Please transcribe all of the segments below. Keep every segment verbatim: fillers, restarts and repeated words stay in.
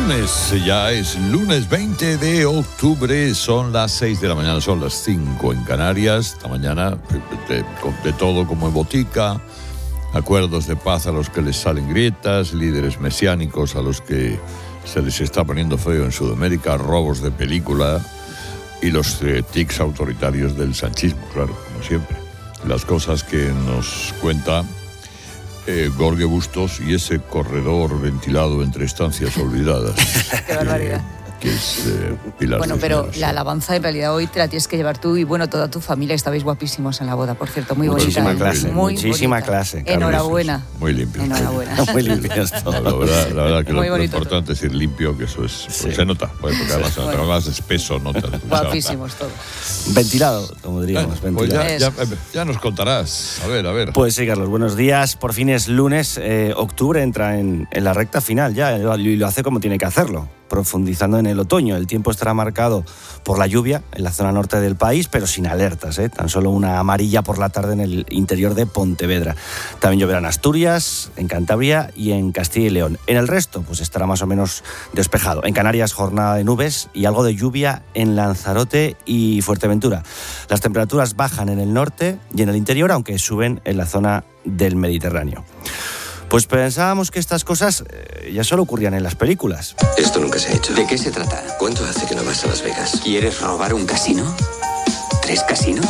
lunes, ya es lunes veinte de octubre, son las seis de la mañana, son las cinco en Canarias. Esta mañana de, de, de todo como en botica, acuerdos de paz a los que les salen grietas, líderes mesiánicos a los que se les está poniendo feo en Sudamérica, robos de película y los eh, tics autoritarios del sanchismo, claro, como siempre. Las cosas que nos cuenta Eh, Jorge Bustos y ese corredor ventilado entre estancias olvidadas. Qué barbaridad. Que es eh, Pilar Bueno, pero Cisneros. la alabanza en realidad hoy te la tienes que llevar tú y bueno, toda tu familia. Estabais guapísimos en la boda, por cierto, muy Muchísima bonita. clase, muy muchísima bonita. clase, Carlos. Enhorabuena. Muy limpio. Enhorabuena. Muy limpios No, todos. la verdad, la verdad que lo, Muy lo bonito importante es ir limpio, que eso es, pues Sí. se nota, pues, porque además Sí. bueno. más espeso nota. Guapísimos todos. Ventilado, como diríamos, Pues ventilado. ya, ya, ya nos contarás. A ver, a ver. Pues sí, Carlos, buenos días. Por fin es lunes, eh, octubre entra en, en la recta final ya, y lo hace como tiene que hacerlo, profundizando en el otoño. El tiempo estará marcado por la lluvia en la zona norte del país, pero sin alertas, ¿eh? Tan solo una amarilla por la tarde en el interior de Pontevedra. También lloverá en Asturias, en Cantabria y en Castilla y León. En el resto, pues estará más o menos despejado. En Canarias, jornada de nubes y algo de lluvia en Lanzarote y Fuerteventura. Las temperaturas bajan en el norte y en el interior, aunque suben en la zona del Mediterráneo. Pues pensábamos que estas cosas eh, ya solo ocurrían en las películas. Esto nunca se ha hecho. ¿De qué se trata? ¿Cuánto hace que no vas a Las Vegas? ¿Quieres robar un casino? ¿Tres casinos?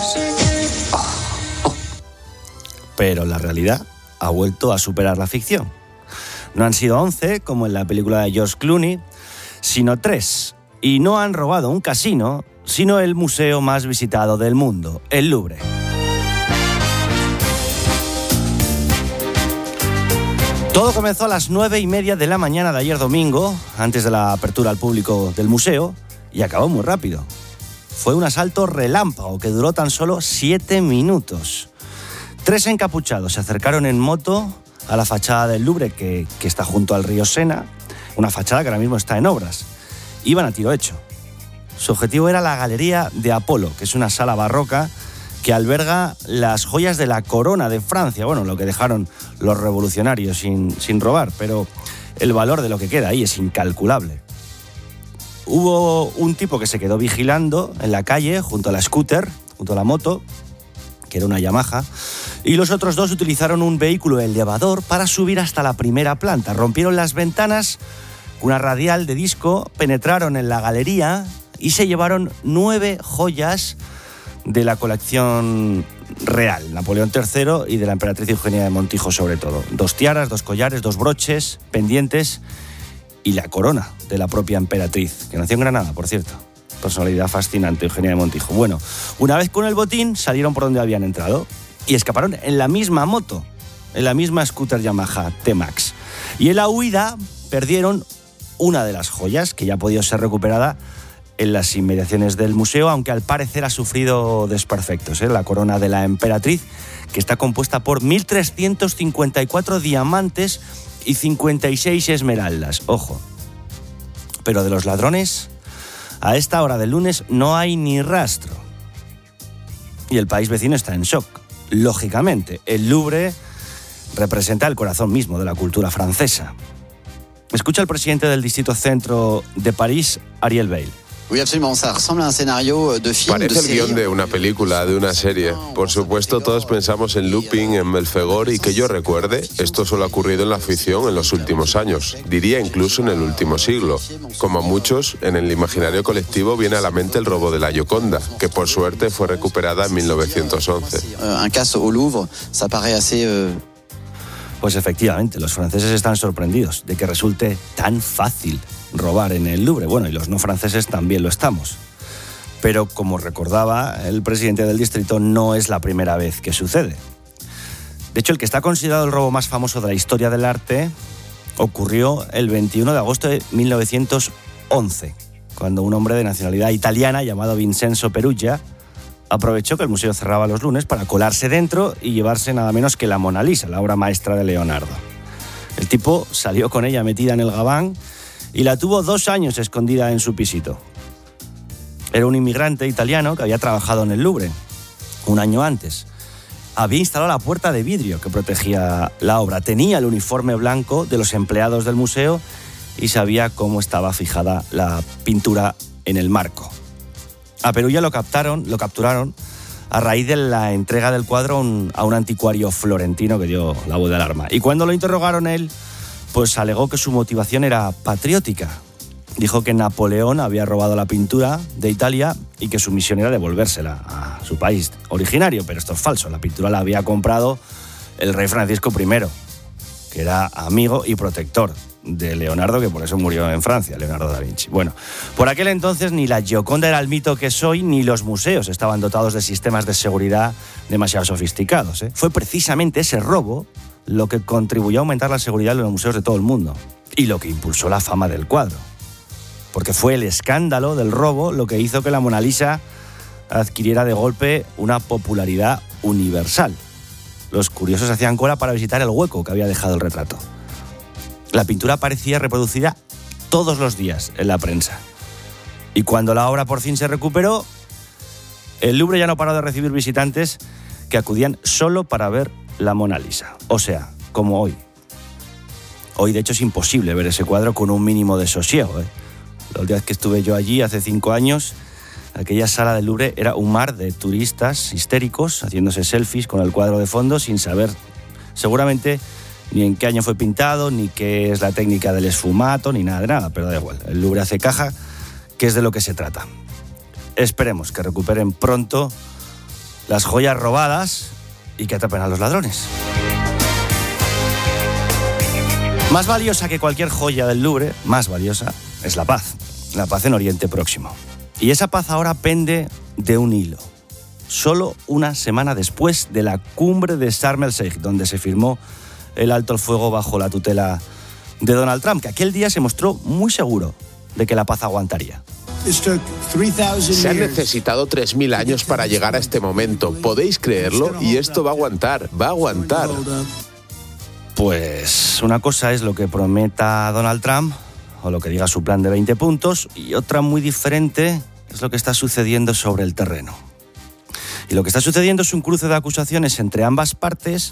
Pero la realidad ha vuelto a superar la ficción. No han sido once, como en la película de George Clooney, sino tres. Y no han robado un casino, sino el museo más visitado del mundo, el Louvre. Todo comenzó a las nueve y media de la mañana de ayer domingo, antes de la apertura al público del museo, y acabó muy rápido. Fue un asalto relámpago que duró tan solo siete minutos. Tres encapuchados se acercaron en moto a la fachada del Louvre, que, que está junto al río Sena, una fachada que ahora mismo está en obras. Iban a tiro hecho. Su objetivo era la Galería de Apolo, que es una sala barroca que alberga las joyas de la corona de Francia, bueno, lo que dejaron los revolucionarios sin, sin robar, pero el valor de lo que queda ahí es incalculable. Hubo un tipo que se quedó vigilando en la calle junto a la scooter, junto a la moto, que era una Yamaha, y los otros dos utilizaron un vehículo elevador para subir hasta la primera planta. Rompieron las ventanas con una radial de disco, penetraron en la galería y se llevaron nueve joyas de la colección real, Napoleón tercero y de la emperatriz Eugenia de Montijo sobre todo. Dos tiaras, dos collares, dos broches, pendientes y la corona de la propia emperatriz, que nació en Granada, por cierto. Personalidad fascinante, Eugenia de Montijo. Bueno, una vez con el botín, salieron por donde habían entrado y escaparon en la misma moto, en la misma scooter Yamaha T-Max. Y en la huida perdieron una de las joyas que ya ha podido ser recuperada en las inmediaciones del museo, aunque al parecer ha sufrido desperfectos, ¿eh? La corona de la emperatriz, que está compuesta por mil trescientos cincuenta y cuatro diamantes y cincuenta y seis esmeraldas. Ojo. Pero de los ladrones, a esta hora del lunes no hay ni rastro. Y el país vecino está en shock. Lógicamente, el Louvre representa el corazón mismo de la cultura francesa. Escucha al presidente del Distrito Centro de París, Ariel Bale. Parece el guión de una película, de una serie. Por supuesto, todos pensamos en Lupin, en Belfegor, y que yo recuerde, esto solo ha ocurrido en la ficción en los últimos años, diría incluso en el último siglo. Como a muchos, en el imaginario colectivo viene a la mente el robo de la Gioconda, que por suerte fue recuperada en mil novecientos once. Pues efectivamente, los franceses están sorprendidos de que resulte tan fácil robar en el Louvre. Bueno, y los no franceses también lo estamos. Pero como recordaba el presidente del distrito, no es la primera vez que sucede. De hecho, el que está considerado el robo más famoso de la historia del arte ocurrió el veintiuno de agosto de mil novecientos once, cuando un hombre de nacionalidad italiana llamado Vincenzo Perugia aprovechó que el museo cerraba los lunes para colarse dentro y llevarse nada menos que la Mona Lisa, la obra maestra de Leonardo. El tipo salió con ella metida en el gabán y la tuvo dos años escondida en su pisito. Era un inmigrante italiano que había trabajado en el Louvre un año antes. Había instalado la puerta de vidrio que protegía la obra. Tenía el uniforme blanco de los empleados del museo y sabía cómo estaba fijada la pintura en el marco. A Perugia lo captaron, lo capturaron a raíz de la entrega del cuadro a un, a un anticuario florentino que dio la voz de alarma. Y cuando lo interrogaron él, pues alegó que su motivación era patriótica. Dijo que Napoleón había robado la pintura de Italia y que su misión era devolvérsela a su país originario, pero esto es falso. La pintura la había comprado el rey Francisco primero, que era amigo y protector de Leonardo, que por eso murió en Francia, Leonardo da Vinci. Bueno, por aquel entonces ni la Gioconda era el mito que es hoy, ni los museos estaban dotados de sistemas de seguridad demasiado sofisticados, ¿eh? Fue precisamente ese robo lo que contribuyó a aumentar la seguridad en los museos de todo el mundo y lo que impulsó la fama del cuadro. Porque fue el escándalo del robo lo que hizo que la Mona Lisa adquiriera de golpe una popularidad universal. Los curiosos hacían cola para visitar el hueco que había dejado el retrato. La pintura aparecía reproducida todos los días en la prensa. Y cuando la obra por fin se recuperó, el Louvre ya no paró de recibir visitantes que acudían solo para ver la Mona Lisa. O sea, como hoy. Hoy, de hecho, es imposible ver ese cuadro con un mínimo de sosiego, ¿eh? La última vez que estuve yo allí, hace cinco años, aquella sala del Louvre era un mar de turistas histéricos haciéndose selfies con el cuadro de fondo sin saber, seguramente, ni en qué año fue pintado, ni qué es la técnica del esfumato, ni nada de nada, pero da igual. El Louvre hace caja, que es de lo que se trata. Esperemos que recuperen pronto las joyas robadas y que atrapen a los ladrones. Más valiosa que cualquier joya del Louvre, más valiosa, es la paz. La paz en Oriente Próximo. Y esa paz ahora pende de un hilo. Solo una semana después de la cumbre de Sharm el-Sheikh, donde se firmó el alto el fuego bajo la tutela de Donald Trump, que aquel día se mostró muy seguro de que la paz aguantaría. Se han necesitado tres mil años para llegar a este momento. ¿Podéis creerlo? Y esto va a aguantar, va a aguantar. Pues una cosa es lo que prometa Donald Trump, o lo que diga su plan de veinte puntos, y otra muy diferente es lo que está sucediendo sobre el terreno. Y lo que está sucediendo es un cruce de acusaciones entre ambas partes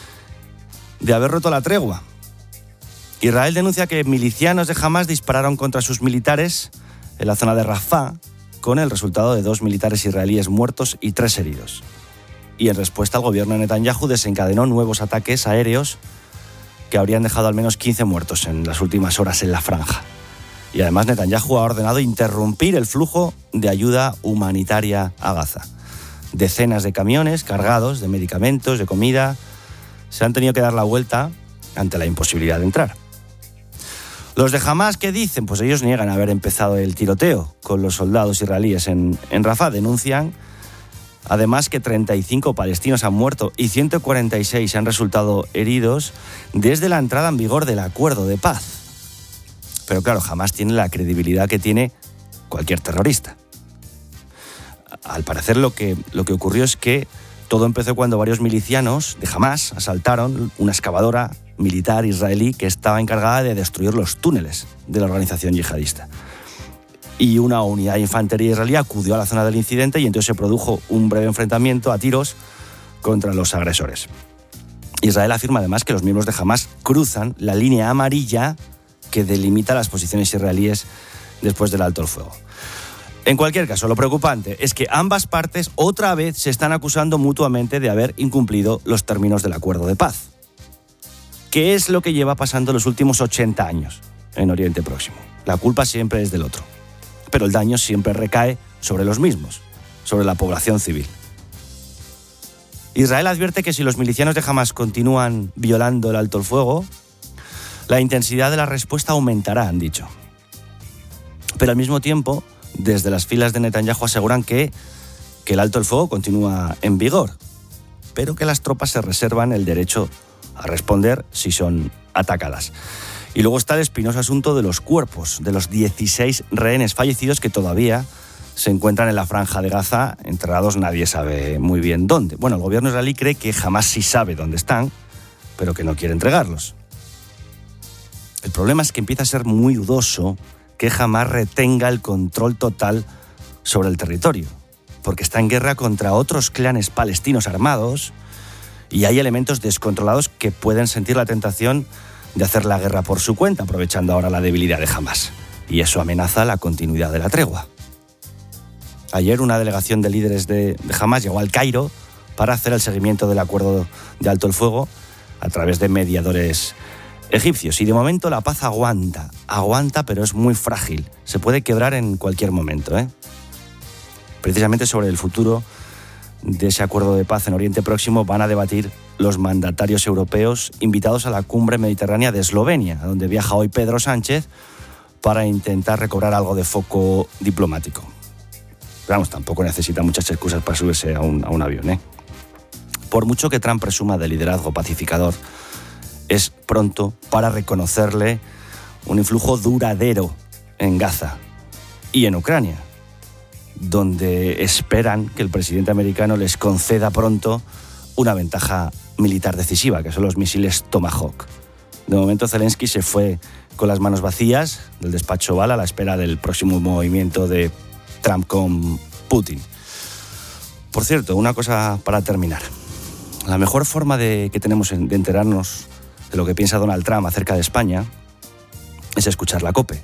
de haber roto la tregua. Israel denuncia que milicianos de Hamás dispararon contra sus militares en la zona de Rafah, con el resultado de dos militares israelíes muertos y tres heridos. Y en respuesta, el gobierno de Netanyahu desencadenó nuevos ataques aéreos que habrían dejado al menos quince muertos en las últimas horas en la franja. Y además Netanyahu ha ordenado interrumpir el flujo de ayuda humanitaria a Gaza. Decenas de camiones cargados de medicamentos, de comida, se han tenido que dar la vuelta ante la imposibilidad de entrar. Los de Hamás, ¿qué dicen? Pues ellos niegan haber empezado el tiroteo con los soldados israelíes en, en Rafah. Denuncian además que treinta y cinco palestinos han muerto y ciento cuarenta y seis han resultado heridos desde la entrada en vigor del acuerdo de paz. Pero claro, Hamás tiene la credibilidad que tiene cualquier terrorista. Al parecer lo que, lo que ocurrió es que todo empezó cuando varios milicianos de Hamás asaltaron una excavadora militar israelí que estaba encargada de destruir los túneles de la organización yihadista. Y una unidad de infantería israelí acudió a la zona del incidente y entonces se produjo un breve enfrentamiento a tiros contra los agresores. Israel afirma además que los miembros de Hamás cruzan la línea amarilla que delimita las posiciones israelíes después del alto el fuego. En cualquier caso, lo preocupante es que ambas partes otra vez se están acusando mutuamente de haber incumplido los términos del acuerdo de paz. ¿Qué es lo que lleva pasando los últimos ochenta años en Oriente Próximo? La culpa siempre es del otro, pero el daño siempre recae sobre los mismos, sobre la población civil. Israel advierte que si los milicianos de Hamás continúan violando el alto el fuego, la intensidad de la respuesta aumentará, han dicho. Pero al mismo tiempo, desde las filas de Netanyahu aseguran que, que el alto el fuego continúa en vigor, pero que las tropas se reservan el derecho a responder si son atacadas. Y luego está el espinoso asunto de los cuerpos de los dieciséis rehenes fallecidos que todavía se encuentran en la franja de Gaza, enterrados nadie sabe muy bien dónde. Bueno, el gobierno israelí cree que jamás sí sabe dónde están, pero que no quiere entregarlos. El problema es que empieza a ser muy dudoso que Hamás retenga el control total sobre el territorio, porque está en guerra contra otros clanes palestinos armados y hay elementos descontrolados que pueden sentir la tentación de hacer la guerra por su cuenta, aprovechando ahora la debilidad de Hamás. Y eso amenaza la continuidad de la tregua. Ayer una delegación de líderes de, de Hamás llegó al Cairo para hacer el seguimiento del acuerdo de alto el fuego a través de mediadores egipcios. Y de momento la paz aguanta, aguanta, pero es muy frágil. Se puede quebrar en cualquier momento, ¿eh? Precisamente sobre el futuro de ese acuerdo de paz en Oriente Próximo van a debatir los mandatarios europeos invitados a la cumbre mediterránea de Eslovenia, a donde viaja hoy Pedro Sánchez para intentar recobrar algo de foco diplomático. Pero vamos, tampoco necesita muchas excusas para subirse a un, a un avión, ¿eh? Por mucho que Trump presuma de liderazgo pacificador, es pronto para reconocerle un influjo duradero en Gaza y en Ucrania, donde esperan que el presidente americano les conceda pronto una ventaja militar decisiva, que son los misiles Tomahawk. De momento Zelensky se fue con las manos vacías del despacho Oval a la espera del próximo movimiento de Trump con Putin. Por cierto, una cosa para terminar. La mejor forma de, que tenemos de enterarnos de lo que piensa Donald Trump acerca de España es escuchar la COPE.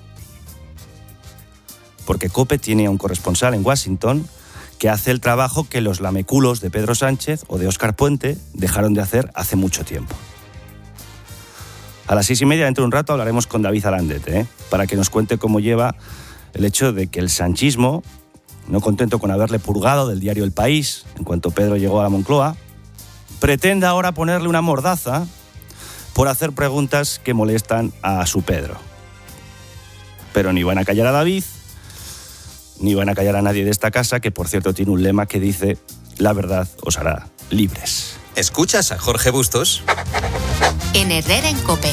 Porque COPE tiene a un corresponsal en Washington que hace el trabajo que los lameculos de Pedro Sánchez o de Óscar Puente dejaron de hacer hace mucho tiempo. A las seis y media, dentro de un rato, hablaremos con David Alandete, ¿eh? para que nos cuente cómo lleva el hecho de que el sanchismo, no contento con haberle purgado del diario El País en cuanto Pedro llegó a la Moncloa, pretenda ahora ponerle una mordaza por hacer preguntas que molestan a su Pedro. Pero ni van a callar a David, ni van a callar a nadie de esta casa, que por cierto tiene un lema que dice: la verdad os hará libres. ¿Escuchas a Jorge Bustos? En Herrera en COPE.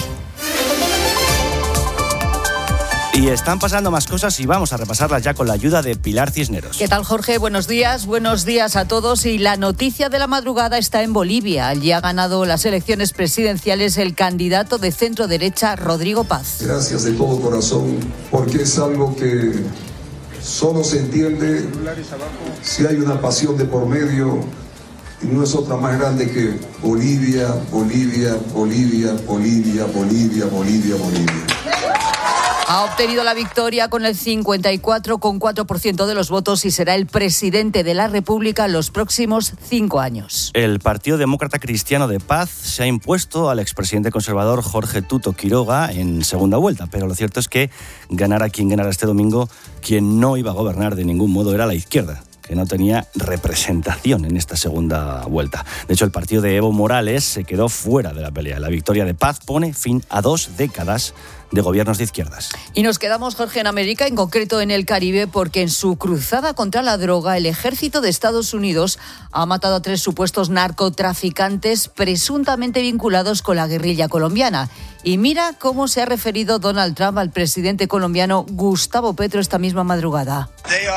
Y están pasando más cosas y vamos a repasarlas ya con la ayuda de Pilar Cisneros. ¿Qué tal, Jorge? Buenos días, buenos días a todos. Y la noticia de la madrugada está en Bolivia. Allí ha ganado las elecciones presidenciales el candidato de centro derecha, Rodrigo Paz. Gracias de todo corazón, porque es algo que solo se entiende si hay una pasión de por medio, y no es otra más grande que Bolivia, Bolivia, Bolivia, Bolivia, Bolivia, Bolivia, Bolivia. Ha obtenido la victoria con el cincuenta y cuatro coma cuatro por ciento de los votos y será el presidente de la República los próximos cinco años. El Partido Demócrata Cristiano de Paz se ha impuesto al expresidente conservador Jorge Tuto Quiroga en segunda vuelta, pero lo cierto es que ganara quien ganara este domingo, quien no iba a gobernar de ningún modo era la izquierda, que no tenía representación en esta segunda vuelta. De hecho, el partido de Evo Morales se quedó fuera de la pelea. La victoria de Paz pone fin a dos décadas de gobiernos de izquierdas. Y nos quedamos, Jorge, en América, en concreto en el Caribe, porque en su cruzada contra la droga, el ejército de Estados Unidos ha matado a tres supuestos narcotraficantes presuntamente vinculados con la guerrilla colombiana. Y mira cómo se ha referido Donald Trump al presidente colombiano Gustavo Petro esta misma madrugada.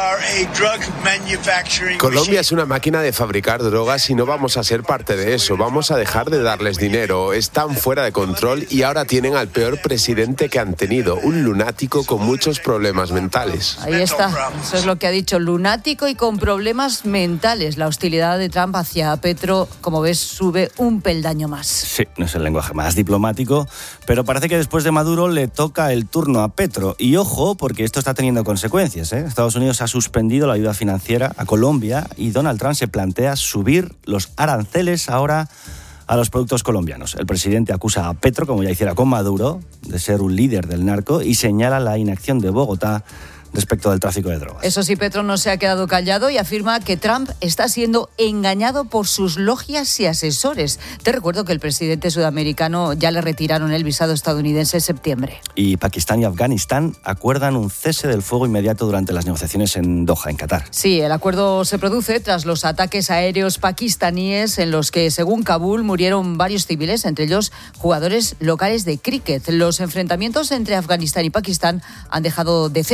Colombia es una máquina de fabricar drogas y no vamos a ser parte de eso. Vamos a dejar de darles dinero. Están fuera de control y ahora tienen al peor presidente que han tenido, un lunático con muchos problemas mentales. Ahí está, eso es lo que ha dicho, lunático y con problemas mentales. La hostilidad de Trump hacia Petro, como ves, sube un peldaño más. Sí, no es el lenguaje más diplomático, pero parece que después de Maduro le toca el turno a Petro. Y ojo, porque esto está teniendo consecuencias, ¿eh? Estados Unidos ha suspendido la ayuda financiera a Colombia y Donald Trump se plantea subir los aranceles ahora a los productos colombianos. El presidente acusa a Petro, como ya hiciera con Maduro, de ser un líder del narco y señala la inacción de Bogotá respecto del tráfico de drogas. Eso sí, Petro no se ha quedado callado y afirma que Trump está siendo engañado por sus logias y asesores. Te recuerdo que el presidente sudamericano ya le retiraron el visado estadounidense en septiembre. Y Pakistán y Afganistán acuerdan un cese del fuego inmediato durante las negociaciones en Doha, en Qatar. Sí, el acuerdo se produce tras los ataques aéreos pakistaníes en los que, según Kabul, murieron varios civiles, entre ellos jugadores locales de críquet. Los enfrentamientos entre Afganistán y Pakistán han dejado decenas de muertos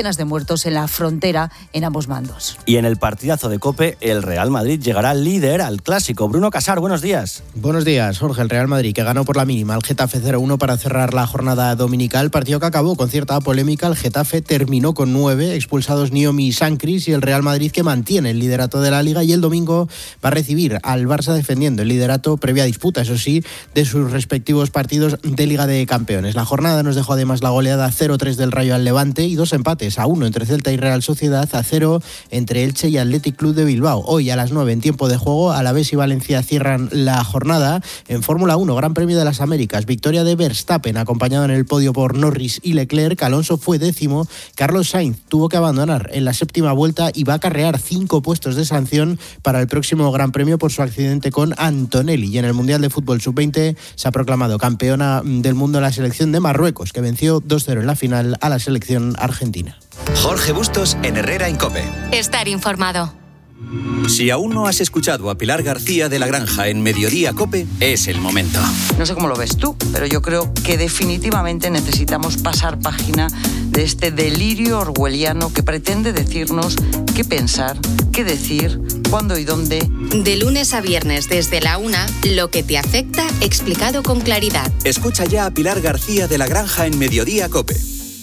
muertos en la frontera en ambos bandos. Y en el partidazo de COPE, el Real Madrid llegará líder al Clásico. Bruno Casar, buenos días. Buenos días, Jorge. El Real Madrid, que ganó por la mínima al Getafe cero uno para cerrar la jornada dominical, partido que acabó con cierta polémica. El Getafe terminó con nueve, expulsados Niomi y Sancris, y el Real Madrid, que mantiene el liderato de la Liga, y el domingo va a recibir al Barça defendiendo el liderato previa disputa, eso sí, de sus respectivos partidos de Liga de Campeones. La jornada nos dejó además la goleada cero tres del Rayo al Levante y dos empates, a uno entre Celta y Real Sociedad, a cero entre Elche y Athletic Club de Bilbao. Hoy a las nueve en tiempo de juego, Alavés y Valencia cierran la jornada. En Fórmula uno, Gran Premio de las Américas, victoria de Verstappen, acompañado en el podio por Norris y Leclerc. Alonso fue décimo. Carlos Sainz tuvo que abandonar en la séptima vuelta y va a acarrear cinco puestos de sanción para el próximo Gran Premio por su accidente con Antonelli. Y en el Mundial de Fútbol sub veinte se ha proclamado campeona del mundo la selección de Marruecos, que venció dos cero en la final a la selección argentina. Jorge Bustos en Herrera en COPE. Estar informado. Si aún no has escuchado a Pilar García de la Granja en Mediodía COPE, es el momento. No sé cómo lo ves tú, pero yo creo que definitivamente necesitamos pasar página de este delirio orwelliano que pretende decirnos qué pensar, qué decir, cuándo y dónde. De lunes a viernes desde la una, lo que te afecta explicado con claridad. Escucha ya a Pilar García de la Granja en Mediodía COPE.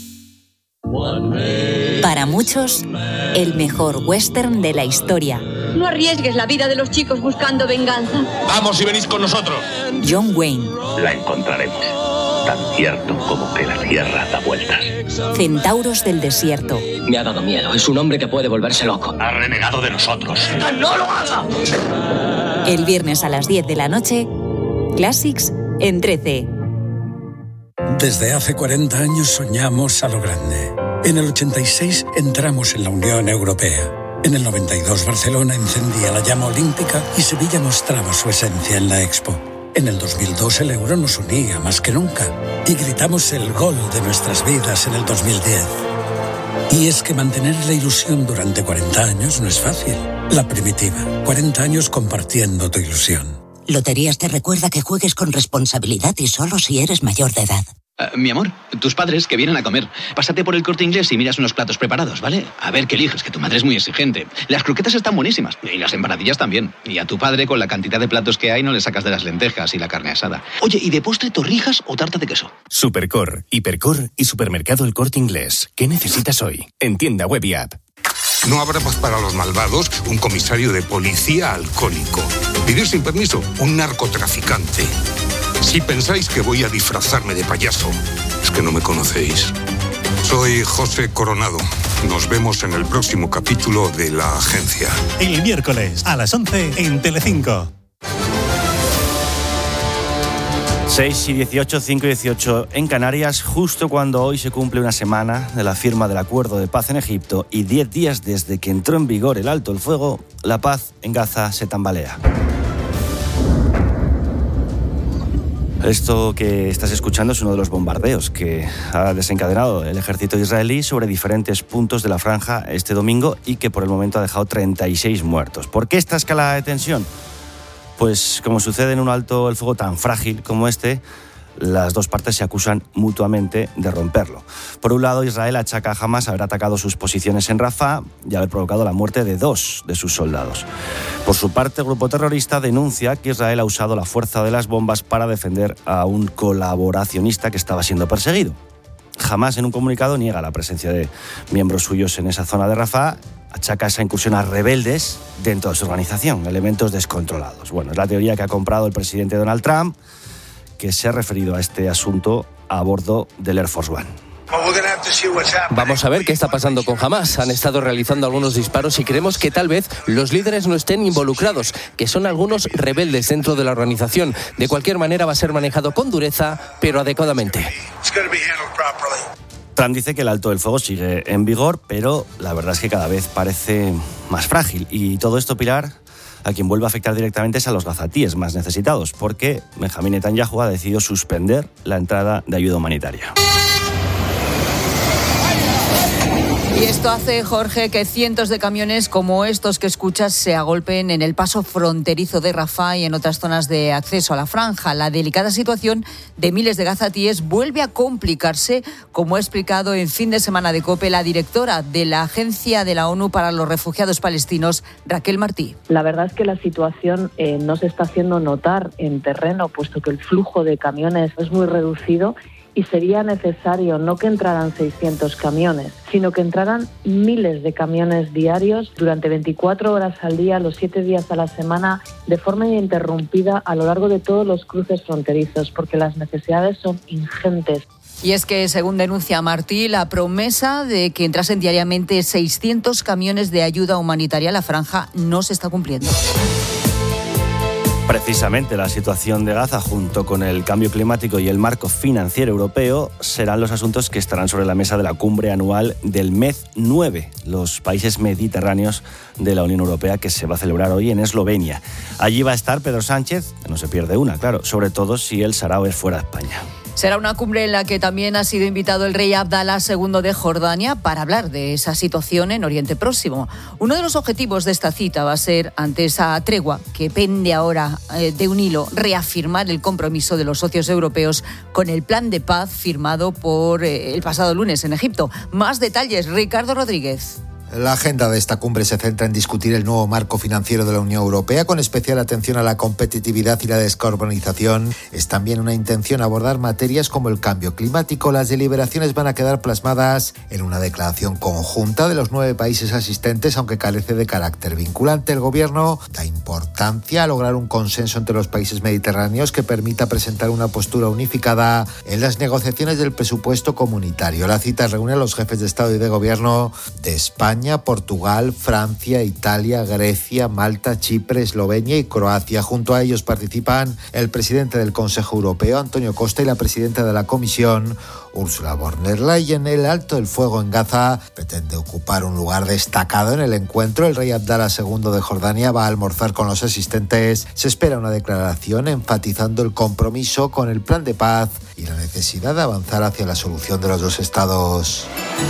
Para muchos, el mejor western de la historia. No arriesgues la vida de los chicos buscando venganza. Vamos si venís con nosotros. John Wayne. La encontraremos, tan cierto como que la tierra da vueltas. Centauros del desierto. Me ha dado miedo, es un hombre que puede volverse loco. Ha renegado de nosotros. ¡No lo haga! El viernes a las diez de la noche, Classics en trece. Desde hace cuarenta años soñamos a lo grande. En el ochenta y seis entramos en la Unión Europea. En el noventa y dos Barcelona encendía la llama olímpica y Sevilla mostraba su esencia en la Expo. En el dos mil dos el euro nos unía más que nunca y gritamos el gol de nuestras vidas en el dos mil diez. Y es que mantener la ilusión durante cuarenta años no es fácil. La Primitiva, cuarenta años compartiendo tu ilusión. Loterías te recuerda que juegues con responsabilidad y solo si eres mayor de edad. Uh, mi amor, tus padres que vienen a comer. Pásate por el Corte Inglés y miras unos platos preparados, ¿vale? A ver qué eliges, que tu madre es muy exigente. Las croquetas están buenísimas y las empanadillas también. Y a tu padre, con la cantidad de platos que hay, no le sacas de las lentejas y la carne asada. Oye, ¿y de postre torrijas o tarta de queso? Supercor, Hipercor y Supermercado El Corte Inglés. ¿Qué necesitas hoy? En tienda web y app. No habrá paz para los malvados, un comisario de policía alcohólico. Vivir sin permiso, un narcotraficante. Si pensáis que voy a disfrazarme de payaso, es que no me conocéis. Soy José Coronado. Nos vemos en el próximo capítulo de La Agencia. El miércoles a las once en Telecinco. seis y dieciocho, cinco y dieciocho en Canarias, justo cuando hoy se cumple una semana de la firma del acuerdo de paz en Egipto y diez días desde que entró en vigor el alto el fuego, la paz en Gaza se tambalea. Esto que estás escuchando es uno de los bombardeos que ha desencadenado el ejército israelí sobre diferentes puntos de la franja este domingo y que por el momento ha dejado treinta y seis muertos. ¿Por qué esta escalada de tensión? Pues como sucede en un alto el fuego tan frágil como este, las dos partes se acusan mutuamente de romperlo. Por un lado, Israel achaca a Hamas haber atacado sus posiciones en Rafah y haber provocado la muerte de dos de sus soldados. Por su parte, el grupo terrorista denuncia que Israel ha usado la fuerza de las bombas para defender a un colaboracionista que estaba siendo perseguido. Hamas, en un comunicado, niega la presencia de miembros suyos en esa zona de Rafah, achaca esa incursión a rebeldes dentro de su organización, elementos descontrolados. Bueno, es la teoría que ha comprado el presidente Donald Trump, que se ha referido a este asunto a bordo del Air Force One. Vamos a ver qué está pasando con Hamas. Han estado realizando algunos disparos y creemos que tal vez los líderes no estén involucrados, que son algunos rebeldes dentro de la organización. De cualquier manera va a ser manejado con dureza, pero adecuadamente. Trump dice que el alto del fuego sigue en vigor, pero la verdad es que cada vez parece más frágil. Y todo esto, Pilar, a quien vuelve a afectar directamente es a los gazatíes más necesitados, porque Benjamín Netanyahu ha decidido suspender la entrada de ayuda humanitaria. Y esto hace, Jorge, que cientos de camiones como estos que escuchas se agolpen en el paso fronterizo de Rafah y en otras zonas de acceso a la franja. La delicada situación de miles de gazatíes vuelve a complicarse, como ha explicado en Fin de Semana de COPE la directora de la Agencia de la ONU para los Refugiados Palestinos, Raquel Martí. La verdad es que la situación eh, no se está haciendo notar en terreno, puesto que el flujo de camiones es muy reducido. Y sería necesario no que entraran seiscientos camiones, sino que entraran miles de camiones diarios durante veinticuatro horas al día, los siete días a la semana, de forma ininterrumpida a lo largo de todos los cruces fronterizos, porque las necesidades son ingentes. Y es que, según denuncia Martí, la promesa de que entrasen diariamente seiscientos camiones de ayuda humanitaria a la franja no se está cumpliendo. Precisamente la situación de Gaza, junto con el cambio climático y el marco financiero europeo, serán los asuntos que estarán sobre la mesa de la cumbre anual del M E D nueve, los países mediterráneos de la Unión Europea, que se va a celebrar hoy en Eslovenia. Allí va a estar Pedro Sánchez, no se pierde una, claro, sobre todo si el sarao es fuera de España. Será una cumbre en la que también ha sido invitado el rey Abdalá segundo de Jordania para hablar de esa situación en Oriente Próximo. Uno de los objetivos de esta cita va a ser, ante esa tregua que pende ahora eh, de un hilo, reafirmar el compromiso de los socios europeos con el plan de paz firmado por eh, el pasado lunes en Egipto. Más detalles, Ricardo Rodríguez. La agenda de esta cumbre se centra en discutir el nuevo marco financiero de la Unión Europea, con especial atención a la competitividad y la descarbonización. Es también una intención abordar materias como el cambio climático. Las deliberaciones van a quedar plasmadas en una declaración conjunta de los nueve países asistentes, aunque carece de carácter vinculante. El Gobierno da importancia a lograr un consenso entre los países mediterráneos que permita presentar una postura unificada en las negociaciones del presupuesto comunitario. La cita reúne a los jefes de Estado y de Gobierno de España, Portugal, Francia, Italia, Grecia, Malta, Chipre, Eslovenia y Croacia. Junto a ellos participan el presidente del Consejo Europeo, Antonio Costa, y la presidenta de la Comisión, Ursula von der Leyen. El alto el fuego en Gaza pretende ocupar un lugar destacado en el encuentro. El rey Abdalá segundo de Jordania va a almorzar con los asistentes. Se espera una declaración enfatizando el compromiso con el plan de paz y la necesidad de avanzar hacia la solución de los dos estados.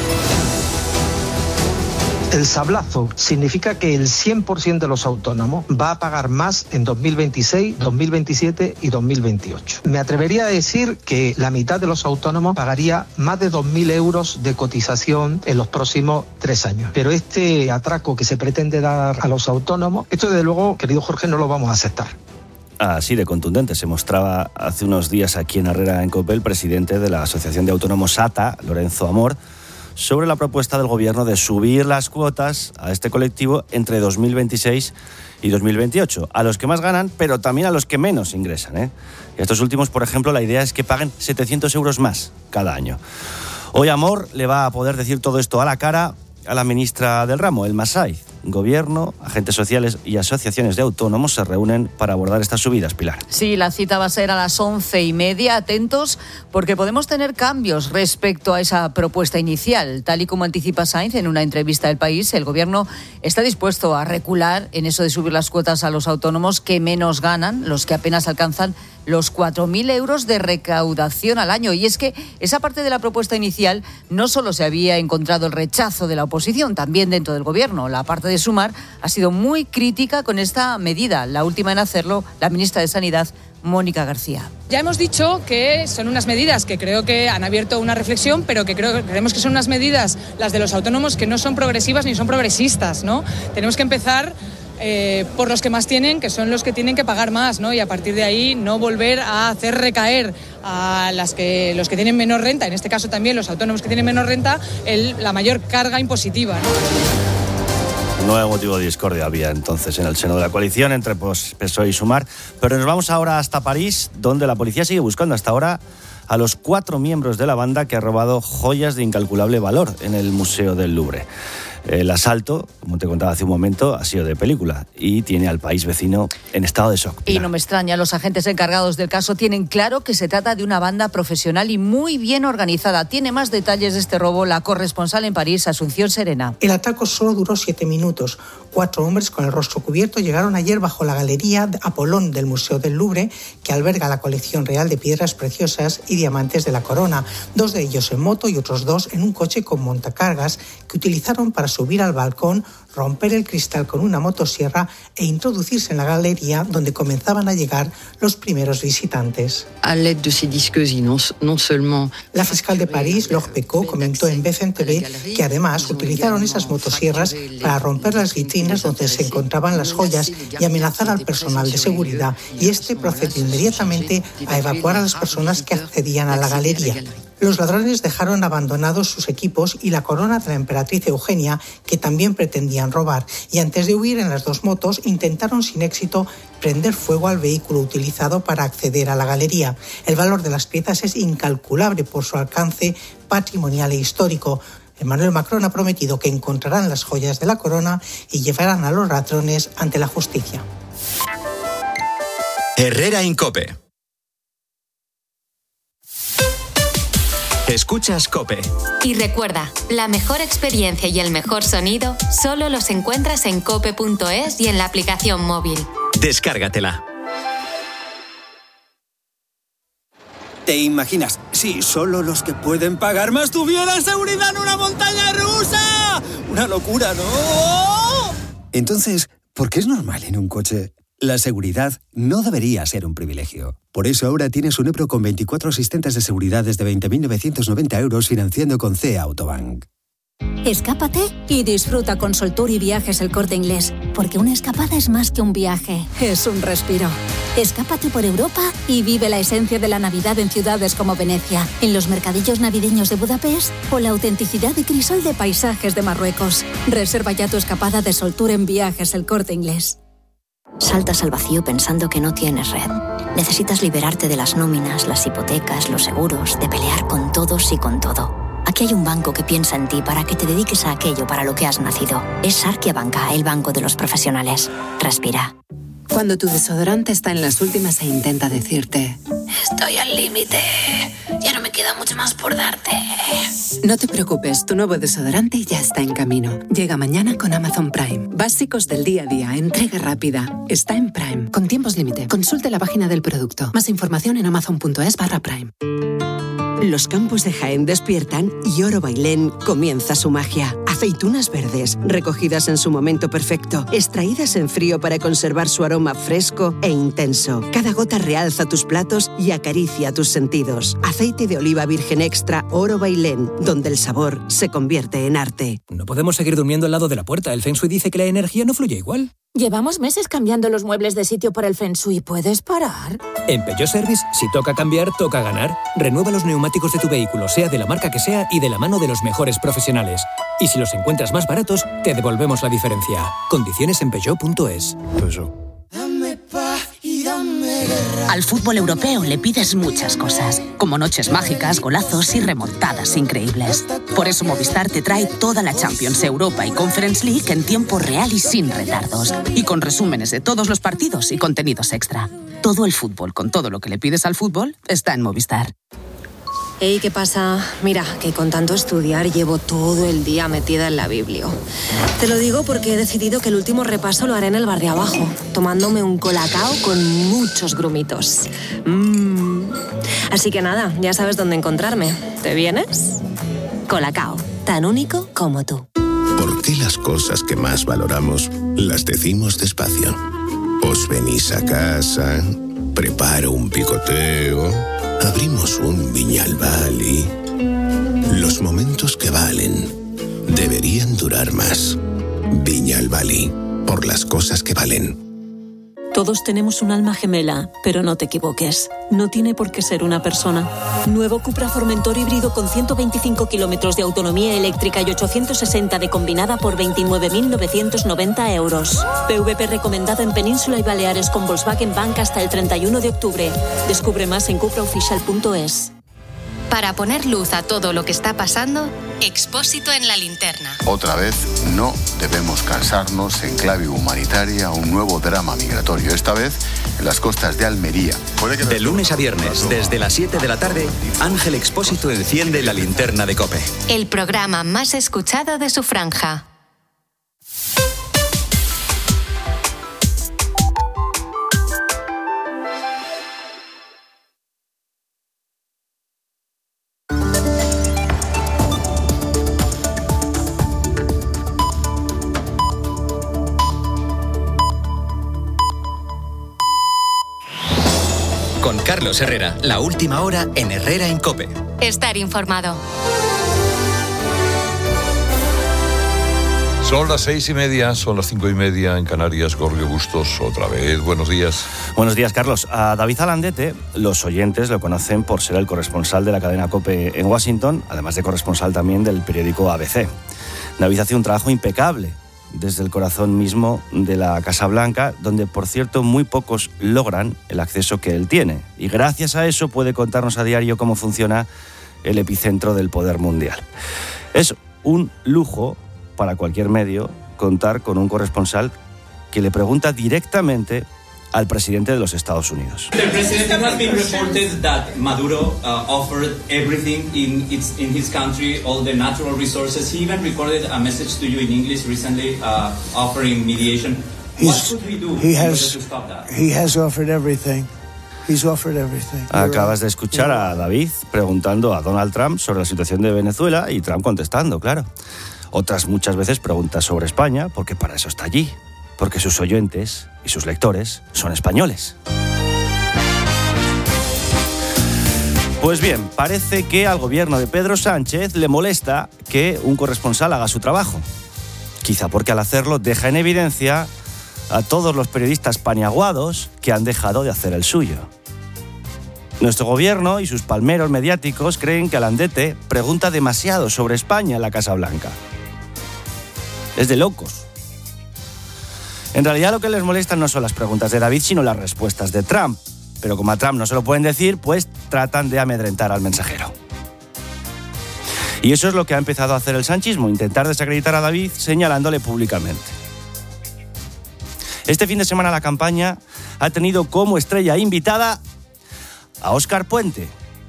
El sablazo significa que el cien por ciento de los autónomos va a pagar más en dos mil veintiséis, dos mil veintisiete y dos mil veintiocho. Me atrevería a decir que la mitad de los autónomos pagaría más de dos mil euros de cotización en los próximos tres años. Pero este atraco que se pretende dar a los autónomos, esto desde luego, querido Jorge, no lo vamos a aceptar. Así de contundente se mostraba hace unos días aquí en Herrera, en COPE, el presidente de la Asociación de Autónomos A T A, Lorenzo Amor, sobre la propuesta del Gobierno de subir las cuotas a este colectivo entre dos mil veintiséis y dos mil veintiocho, a los que más ganan, pero también a los que menos ingresan, ¿eh? Y estos últimos, por ejemplo, la idea es que paguen setecientos euros más cada año. Hoy Amor le va a poder decir todo esto a la cara a la ministra del ramo, Elma Saiz. Gobierno, agentes sociales y asociaciones de autónomos se reúnen para abordar estas subidas, Pilar. Sí, la cita va a ser a las once y media. Atentos, porque podemos tener cambios respecto a esa propuesta inicial. Tal y como anticipa Saiz en una entrevista del País, el Gobierno está dispuesto a recular en eso de subir las cuotas a los autónomos que menos ganan, los que apenas alcanzan los cuatro mil euros de recaudación al año. Y es que esa parte de la propuesta inicial no solo se había encontrado el rechazo de la oposición, también dentro del Gobierno. La parte de Sumar ha sido muy crítica con esta medida. La última en hacerlo, la ministra de Sanidad, Mónica García. Ya hemos dicho que son unas medidas que creo que han abierto una reflexión, pero que creo, creemos que son unas medidas, las de los autónomos, que no son progresivas ni son progresistas, ¿no? Tenemos que empezar Eh, por los que más tienen, que son los que tienen que pagar más, ¿no? Y a partir de ahí no volver a hacer recaer a las que, los que tienen menor renta, en este caso también los autónomos que tienen menor renta, el, la mayor carga impositiva, ¿no? Nuevo motivo de discordia había entonces en el seno de la coalición entre pues, P S O E y Sumar. Pero nos vamos ahora hasta París, donde la policía sigue buscando hasta ahora a los cuatro miembros de la banda que ha robado joyas de incalculable valor en el Museo del Louvre. El asalto, como te contaba hace un momento, ha sido de película y tiene al país vecino en estado de shock. Y no me extraña, los agentes encargados del caso tienen claro que se trata de una banda profesional y muy bien organizada. Tiene más detalles de este robo la corresponsal en París, Asunción Serena. El atraco solo duró siete minutos. Cuatro hombres con el rostro cubierto llegaron ayer bajo la galería Apolón del Museo del Louvre, que alberga la colección real de piedras preciosas y diamantes de la corona. Dos de ellos en moto y otros dos en un coche con montacargas que utilizaron para subir al balcón, romper el cristal con una motosierra e introducirse en la galería donde comenzaban a llegar los primeros visitantes. La fiscal de París, Laure Pecot, comentó en B C N T V que además utilizaron esas motosierras para romper las vitrinas donde se encontraban las joyas y amenazar al personal de seguridad, y este procedió inmediatamente a evacuar a las personas que accedían a la galería. Los ladrones dejaron abandonados sus equipos y la corona de la emperatriz Eugenia, que también pretendían robar, y antes de huir en las dos motos intentaron sin éxito prender fuego al vehículo utilizado para acceder a la galería. El valor de las piezas es incalculable por su alcance patrimonial e histórico. Emmanuel Macron ha prometido que encontrarán las joyas de la corona y llevarán a los ladrones ante la justicia. Herrera Incope. Escuchas COPE. Y recuerda, la mejor experiencia y el mejor sonido solo los encuentras en cope punto es y en la aplicación móvil. Descárgatela. ¿Te imaginas si solo los que pueden pagar más tuvieran seguridad en una montaña rusa? ¡Una locura!, ¿no? Entonces, ¿por qué es normal en un coche? La seguridad no debería ser un privilegio. Por eso ahora tienes un Ebro con veinticuatro asistentes de seguridad desde veinte mil novecientos noventa euros financiando con C E A Autobank. Escápate y disfruta con Soltour y Viajes El Corte Inglés, porque una escapada es más que un viaje, es un respiro. Escápate por Europa y vive la esencia de la Navidad en ciudades como Venecia, en los mercadillos navideños de Budapest o la autenticidad y crisol de paisajes de Marruecos. Reserva ya tu escapada de Soltour en Viajes El Corte Inglés. Saltas al vacío pensando que no tienes red. Necesitas liberarte de las nóminas, las hipotecas, los seguros, de pelear con todos y con todo. Aquí hay un banco que piensa en ti para que te dediques a aquello para lo que has nacido. Es Sarkia Banca, el banco de los profesionales. Respira. Cuando tu desodorante está en las últimas e intenta decirte: estoy al límite, ya no me queda mucho más por darte. No te preocupes, tu nuevo desodorante ya está en camino. Llega mañana con Amazon Prime. Básicos del día a día, entrega rápida. Está en Prime, con tiempos límite. Consulte la página del producto. Más información en amazon punto es barra Prime. Los campos de Jaén despiertan y Oro Bailén comienza su magia. Aceitunas verdes, recogidas en su momento perfecto, extraídas en frío para conservar su aroma fresco e intenso. Cada gota realza tus platos y acaricia tus sentidos. Aceite de oliva virgen extra Oro Bailén, donde el sabor se convierte en arte. No podemos seguir durmiendo al lado de la puerta. El Feng Shui dice que la energía no fluye igual. Llevamos meses cambiando los muebles de sitio por el Feng Shui. ¿Puedes parar? En Peugeot Service, si toca cambiar, toca ganar. Renueva los neumáticos de tu vehículo, sea de la marca que sea y de la mano de los mejores profesionales. Y si los encuentras más baratos, te devolvemos la diferencia. Condiciones en peugeot punto es. Al fútbol europeo le pides muchas cosas, como noches mágicas, golazos y remontadas increíbles. Por eso Movistar te trae toda la Champions, Europa y Conference League en tiempo real y sin retardos. Y con resúmenes de todos los partidos y contenidos extra. Todo el fútbol, con todo lo que le pides al fútbol, está en Movistar. Hey, ¿qué pasa? Mira, que con tanto estudiar llevo todo el día metida en la Biblia. Te lo digo porque he decidido que el último repaso lo haré en el bar de abajo, tomándome un colacao con muchos grumitos. Mm. Así que nada, ya sabes dónde encontrarme. ¿Te vienes? Colacao, tan único como tú. ¿Por qué las cosas que más valoramos las decimos despacio? Os venís a casa, preparo un picoteo, abrimos un Viñalbali. Los momentos que valen deberían durar más. Viñalbali, por las cosas que valen. Todos tenemos un alma gemela, pero no te equivoques. No tiene por qué ser una persona. Nuevo Cupra Formentor híbrido con ciento veinticinco kilómetros de autonomía eléctrica y ochocientos sesenta de combinada por veintinueve mil novecientos noventa euros. P V P recomendado en Península y Baleares con Volkswagen Bank hasta el treinta y uno de octubre. Descubre más en cupra oficial punto es. Para poner luz a todo lo que está pasando, Expósito en la linterna. Otra vez, no debemos cansarnos en clave humanitaria un nuevo drama migratorio, esta vez en las costas de Almería. De lunes a viernes, desde las siete de la tarde, Ángel Expósito enciende la linterna de COPE. El programa más escuchado de su franja. Con Carlos Herrera, la última hora en Herrera en COPE. Estar informado. Son las seis y media, son las cinco y media en Canarias. Gorrio Bustos, otra vez. Buenos días. Buenos días, Carlos. A David Alandete, los oyentes lo conocen por ser el corresponsal de la cadena COPE en Washington, además de corresponsal también del periódico A B C. David hace un trabajo impecable desde el corazón mismo de la Casa Blanca, donde, por cierto, muy pocos logran el acceso que él tiene. Y gracias a eso puede contarnos a diario cómo funciona el epicentro del poder mundial. Es un lujo para cualquier medio contar con un corresponsal que le pregunta directamente al presidente de los Estados Unidos. The president has been reported that Maduro uh, offered everything in its in his country, all the natural resources. He even recorded a message to you in English recently, uh, offering mediation. What should we do in order to stop that? He has offered everything. He's offered everything. Acabas de escuchar a David preguntando a Donald Trump sobre la situación de Venezuela y Trump contestando, claro. Otras muchas veces preguntas sobre España, porque para eso está allí. Porque sus oyentes y sus lectores son españoles. Pues bien, parece que al gobierno de Pedro Sánchez le molesta que un corresponsal haga su trabajo. Quizá porque al hacerlo deja en evidencia a todos los periodistas paniaguados que han dejado de hacer el suyo. Nuestro gobierno y sus palmeros mediáticos creen que Alandete pregunta demasiado sobre España en la Casa Blanca. Es de locos. En realidad lo que les molesta no son las preguntas de David, sino las respuestas de Trump. Pero como a Trump no se lo pueden decir, pues tratan de amedrentar al mensajero. Y eso es lo que ha empezado a hacer el sanchismo, intentar desacreditar a David señalándole públicamente. Este fin de semana la campaña ha tenido como estrella invitada a Óscar Puente,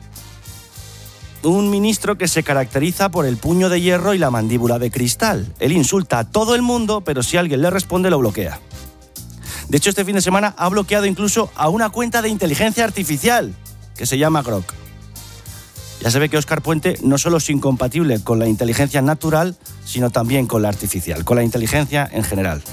un ministro que se caracteriza por el puño de hierro y la mandíbula de cristal. Él insulta a todo el mundo, pero si alguien le responde, lo bloquea. De hecho, este fin de semana ha bloqueado incluso a una cuenta de inteligencia artificial que se llama Grok. Ya se ve que Óscar Puente no solo es incompatible con la inteligencia natural, sino también con la artificial, con la inteligencia en general.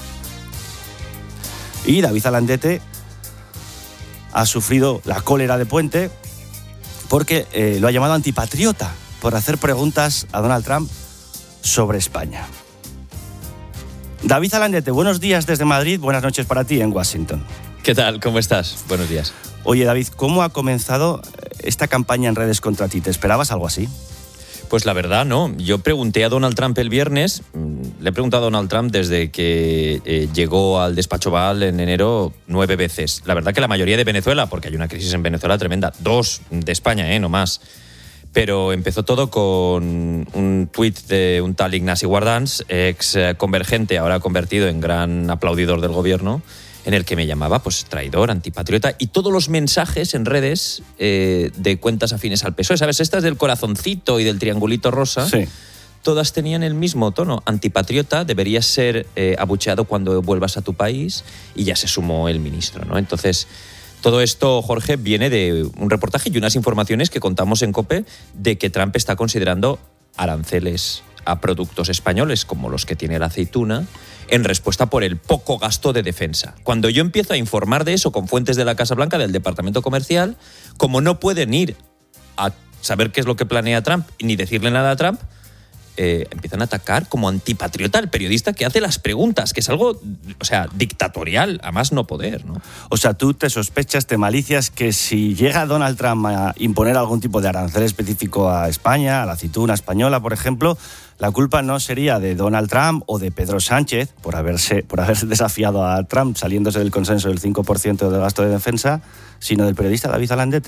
Y David Alandete ha sufrido la cólera de Puente porque eh, lo ha llamado antipatriota por hacer preguntas a Donald Trump sobre España. David Alandete, buenos días desde Madrid, buenas noches para ti en Washington. ¿Qué tal? ¿Cómo estás? Buenos días. Oye, David, ¿cómo ha comenzado esta campaña en redes contra ti? ¿Te esperabas algo así? Pues la verdad, no. Yo pregunté a Donald Trump el viernes, le he preguntado a Donald Trump desde que eh, llegó al despacho Oval en enero nueve veces. La verdad que la mayoría de Venezuela, porque hay una crisis en Venezuela tremenda. Dos de España, ¿eh? No más. Pero empezó todo con un tuit de un tal Ignasi Guardans, ex convergente, ahora convertido en gran aplaudidor del gobierno, en el que me llamaba pues traidor, antipatriota, y todos los mensajes en redes eh, de cuentas afines al P S O E, ¿sabes? Estas del corazoncito y del triangulito rosa, sí. Todas tenían el mismo tono. Antipatriota, deberías ser eh, abucheado cuando vuelvas a tu país, y ya se sumó el ministro, ¿no? Entonces, todo esto, Jorge, viene de un reportaje y unas informaciones que contamos en COPE de que Trump está considerando aranceles a productos españoles, como los que tiene la aceituna, en respuesta por el poco gasto de defensa. Cuando yo empiezo a informar de eso con fuentes de la Casa Blanca, del Departamento Comercial, como no pueden ir a saber qué es lo que planea Trump ni decirle nada a Trump, eh, empiezan a atacar como antipatriota al periodista que hace las preguntas, que es algo, o sea, dictatorial, a más no poder, ¿no? O sea, tú te sospechas, te malicias que si llega Donald Trump a imponer algún tipo de arancel específico a España, a la aceituna española, por ejemplo, la culpa no sería de Donald Trump o de Pedro Sánchez por haberse, por haberse desafiado a Trump saliéndose del consenso del cinco por ciento del gasto de defensa, sino del periodista David Alandete.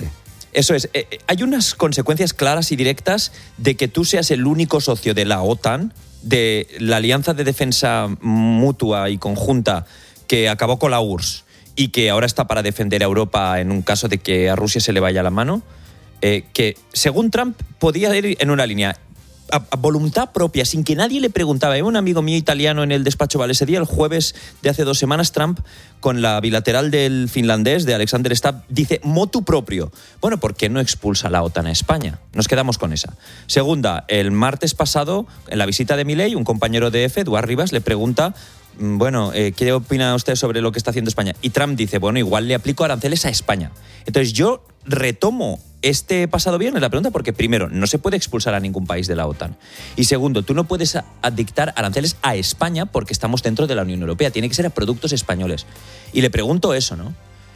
Eso es. Eh, hay unas consecuencias claras y directas de que tú seas el único socio de la OTAN, de la Alianza de Defensa Mutua y Conjunta que acabó con la U R S S y que ahora está para defender a Europa en un caso de que a Rusia se le vaya la mano, eh, que según Trump podía ir en una línea a, a voluntad propia, sin que nadie le preguntaba. Hay un amigo mío italiano en el despacho Val ese día, el jueves de hace dos semanas, Trump, con la bilateral del finlandés, de Alexander Stubb, dice motu propio. Bueno, ¿por qué no expulsa la OTAN a España? Nos quedamos con esa. Segunda, el martes pasado, en la visita de Milei, un compañero de E F E, Eduard Rivas, le pregunta, bueno, eh, ¿qué opina usted sobre lo que está haciendo España? Y Trump dice, bueno, igual le aplico aranceles a España. Entonces yo retomo este pasado viernes la pregunta porque, primero, no se puede expulsar a ningún país de la OTAN. Y segundo, tú no puedes dictar aranceles a España porque estamos dentro de la Unión Europea. Tiene que ser a productos españoles. Y le pregunto eso, ¿no?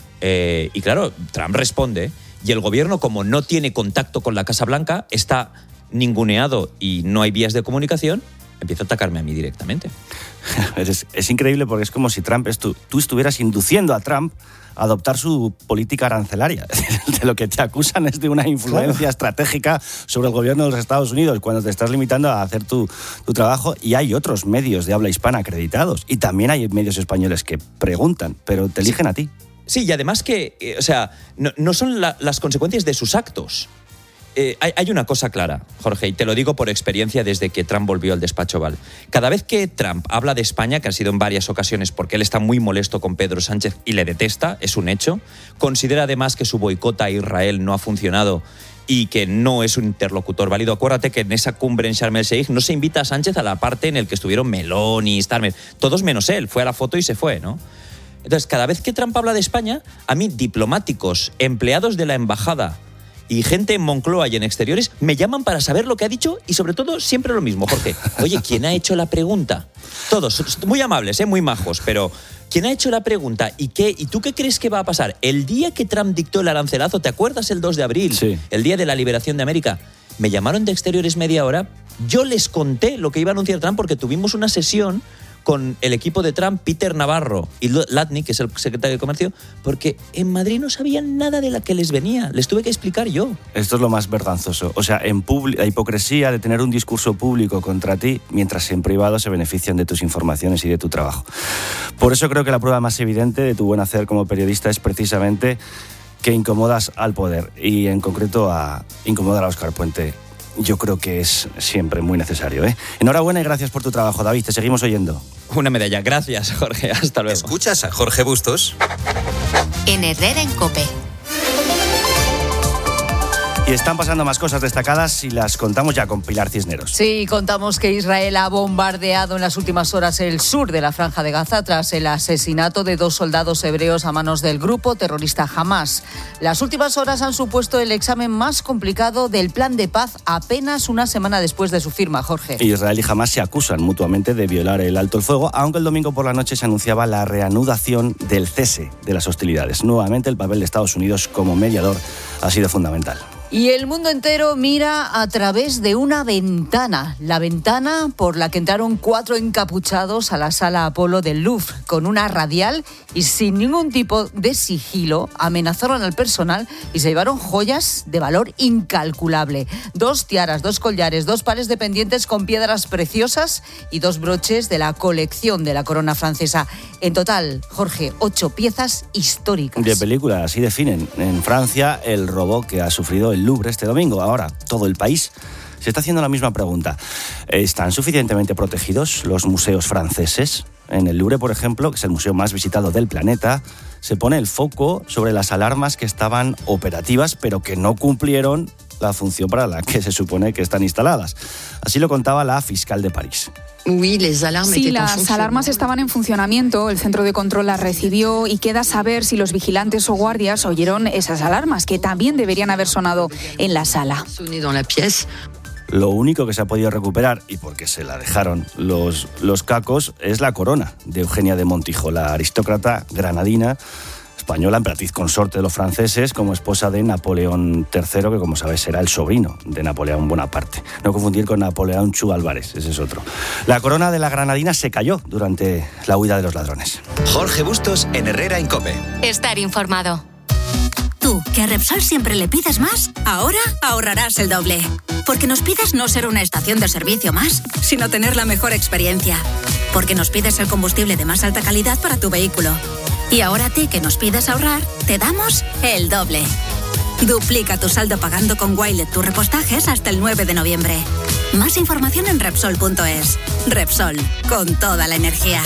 Eh, y claro, Trump responde y el gobierno, como no tiene contacto con la Casa Blanca, está ninguneado y no hay vías de comunicación, empieza a atacarme a mí directamente. Es, es increíble porque es como si Trump estu, tú estuvieras induciendo a Trump a adoptar su política arancelaria. De lo que te acusan es de una influencia claro. estratégica sobre el gobierno de los Estados Unidos cuando te estás limitando a hacer tu, tu trabajo. Y hay otros medios de habla hispana acreditados y también hay medios españoles que preguntan, pero te eligen sí. a ti. Sí, y además que, eh, o sea, no, no son la, las consecuencias de sus actos. Eh, hay, hay una cosa clara, Jorge, y te lo digo por experiencia desde que Trump volvió al despacho Oval. Cada vez que Trump habla de España, que ha sido en varias ocasiones porque él está muy molesto con Pedro Sánchez y le detesta, es un hecho, considera además que su boicot a Israel no ha funcionado y que no es un interlocutor válido. Acuérdate que en esa cumbre en Sharm el Sheikh no se invita a Sánchez a la parte en la que estuvieron Meloni, Starmer, todos menos él, fue a la foto y se fue, ¿no? Entonces, cada vez que Trump habla de España, a mí diplomáticos, empleados de la embajada y gente en Moncloa y en exteriores me llaman para saber lo que ha dicho y sobre todo siempre lo mismo, Jorge. Oye, ¿quién ha hecho la pregunta? Todos, muy amables, ¿eh? Muy majos, pero ¿quién ha hecho la pregunta? ¿Y qué? ¿Y tú qué crees que va a pasar? El día que Trump dictó el arancelazo, ¿te acuerdas el dos de abril? Sí. El día de la liberación de América. Me llamaron de exteriores media hora, yo les conté lo que iba a anunciar Trump porque tuvimos una sesión con el equipo de Trump, Peter Navarro y Latny, que es el secretario de Comercio, porque en Madrid no sabían nada de la que les venía. Les tuve que explicar yo. Esto es lo más vergonzoso. O sea, en publi- la hipocresía de tener un discurso público contra ti, mientras en privado se benefician de tus informaciones y de tu trabajo. Por eso creo que la prueba más evidente de tu buen hacer como periodista es precisamente que incomodas al poder y en concreto a incomodar a Óscar Puente. Yo creo que es siempre muy necesario, ¿eh? Enhorabuena y gracias por tu trabajo, David. Te seguimos oyendo. Una medalla. Gracias, Jorge. Hasta luego. ¿Escuchas a Jorge Bustos? En Herrera en COPE. Y están pasando más cosas destacadas y las contamos ya con Pilar Cisneros. Sí, contamos que Israel ha bombardeado en las últimas horas el sur de la Franja de Gaza tras el asesinato de dos soldados hebreos a manos del grupo terrorista Hamás. Las últimas horas han supuesto el examen más complicado del plan de paz apenas una semana después de su firma, Jorge. Israel y Hamás se acusan mutuamente de violar el alto el fuego, aunque el domingo por la noche se anunciaba la reanudación del cese de las hostilidades. Nuevamente el papel de Estados Unidos como mediador ha sido fundamental. Y el mundo entero mira a través de una ventana, la ventana por la que entraron cuatro encapuchados a la sala Apolo del Louvre, con una radial y sin ningún tipo de sigilo, amenazaron al personal y se llevaron joyas de valor incalculable. Dos tiaras, dos collares, dos pares de pendientes con piedras preciosas y dos broches de la colección de la corona francesa. En total, Jorge, ocho piezas históricas. De película, así definen en Francia el robo que ha sufrido el Louvre este domingo. Ahora, todo el país se está haciendo la misma pregunta. ¿Están suficientemente protegidos los museos franceses? En el Louvre, por ejemplo, que es el museo más visitado del planeta, se pone el foco sobre las alarmas que estaban operativas, pero que no cumplieron la función para la que se supone que están instaladas. Así lo contaba la fiscal de París. Sí, las alarmas estaban en funcionamiento, el centro de control las recibió y queda saber si los vigilantes o guardias oyeron esas alarmas, que también deberían haber sonado en la sala. Lo único que se ha podido recuperar, y porque se la dejaron los, los cacos, es la corona de Eugenia de Montijo, la aristócrata granadina, española, emperatriz consorte de los franceses, como esposa de Napoleón tercero, que como sabes era el sobrino de Napoleón Bonaparte. No confundir con Napoleón Chu Álvarez, ese es otro. La corona de la granadina se cayó durante la huida de los ladrones. Jorge Bustos en Herrera en COPE. Estar informado. Tú, que a Repsol siempre le pides más, ahora ahorrarás el doble. Porque nos pides no ser una estación de servicio más, sino tener la mejor experiencia. Porque nos pides el combustible de más alta calidad para tu vehículo. Y ahora a ti, que nos pides ahorrar, te damos el doble. Duplica tu saldo pagando con Wilet tus repostajes hasta el nueve de noviembre. Más información en Repsol punto es. Repsol, con toda la energía.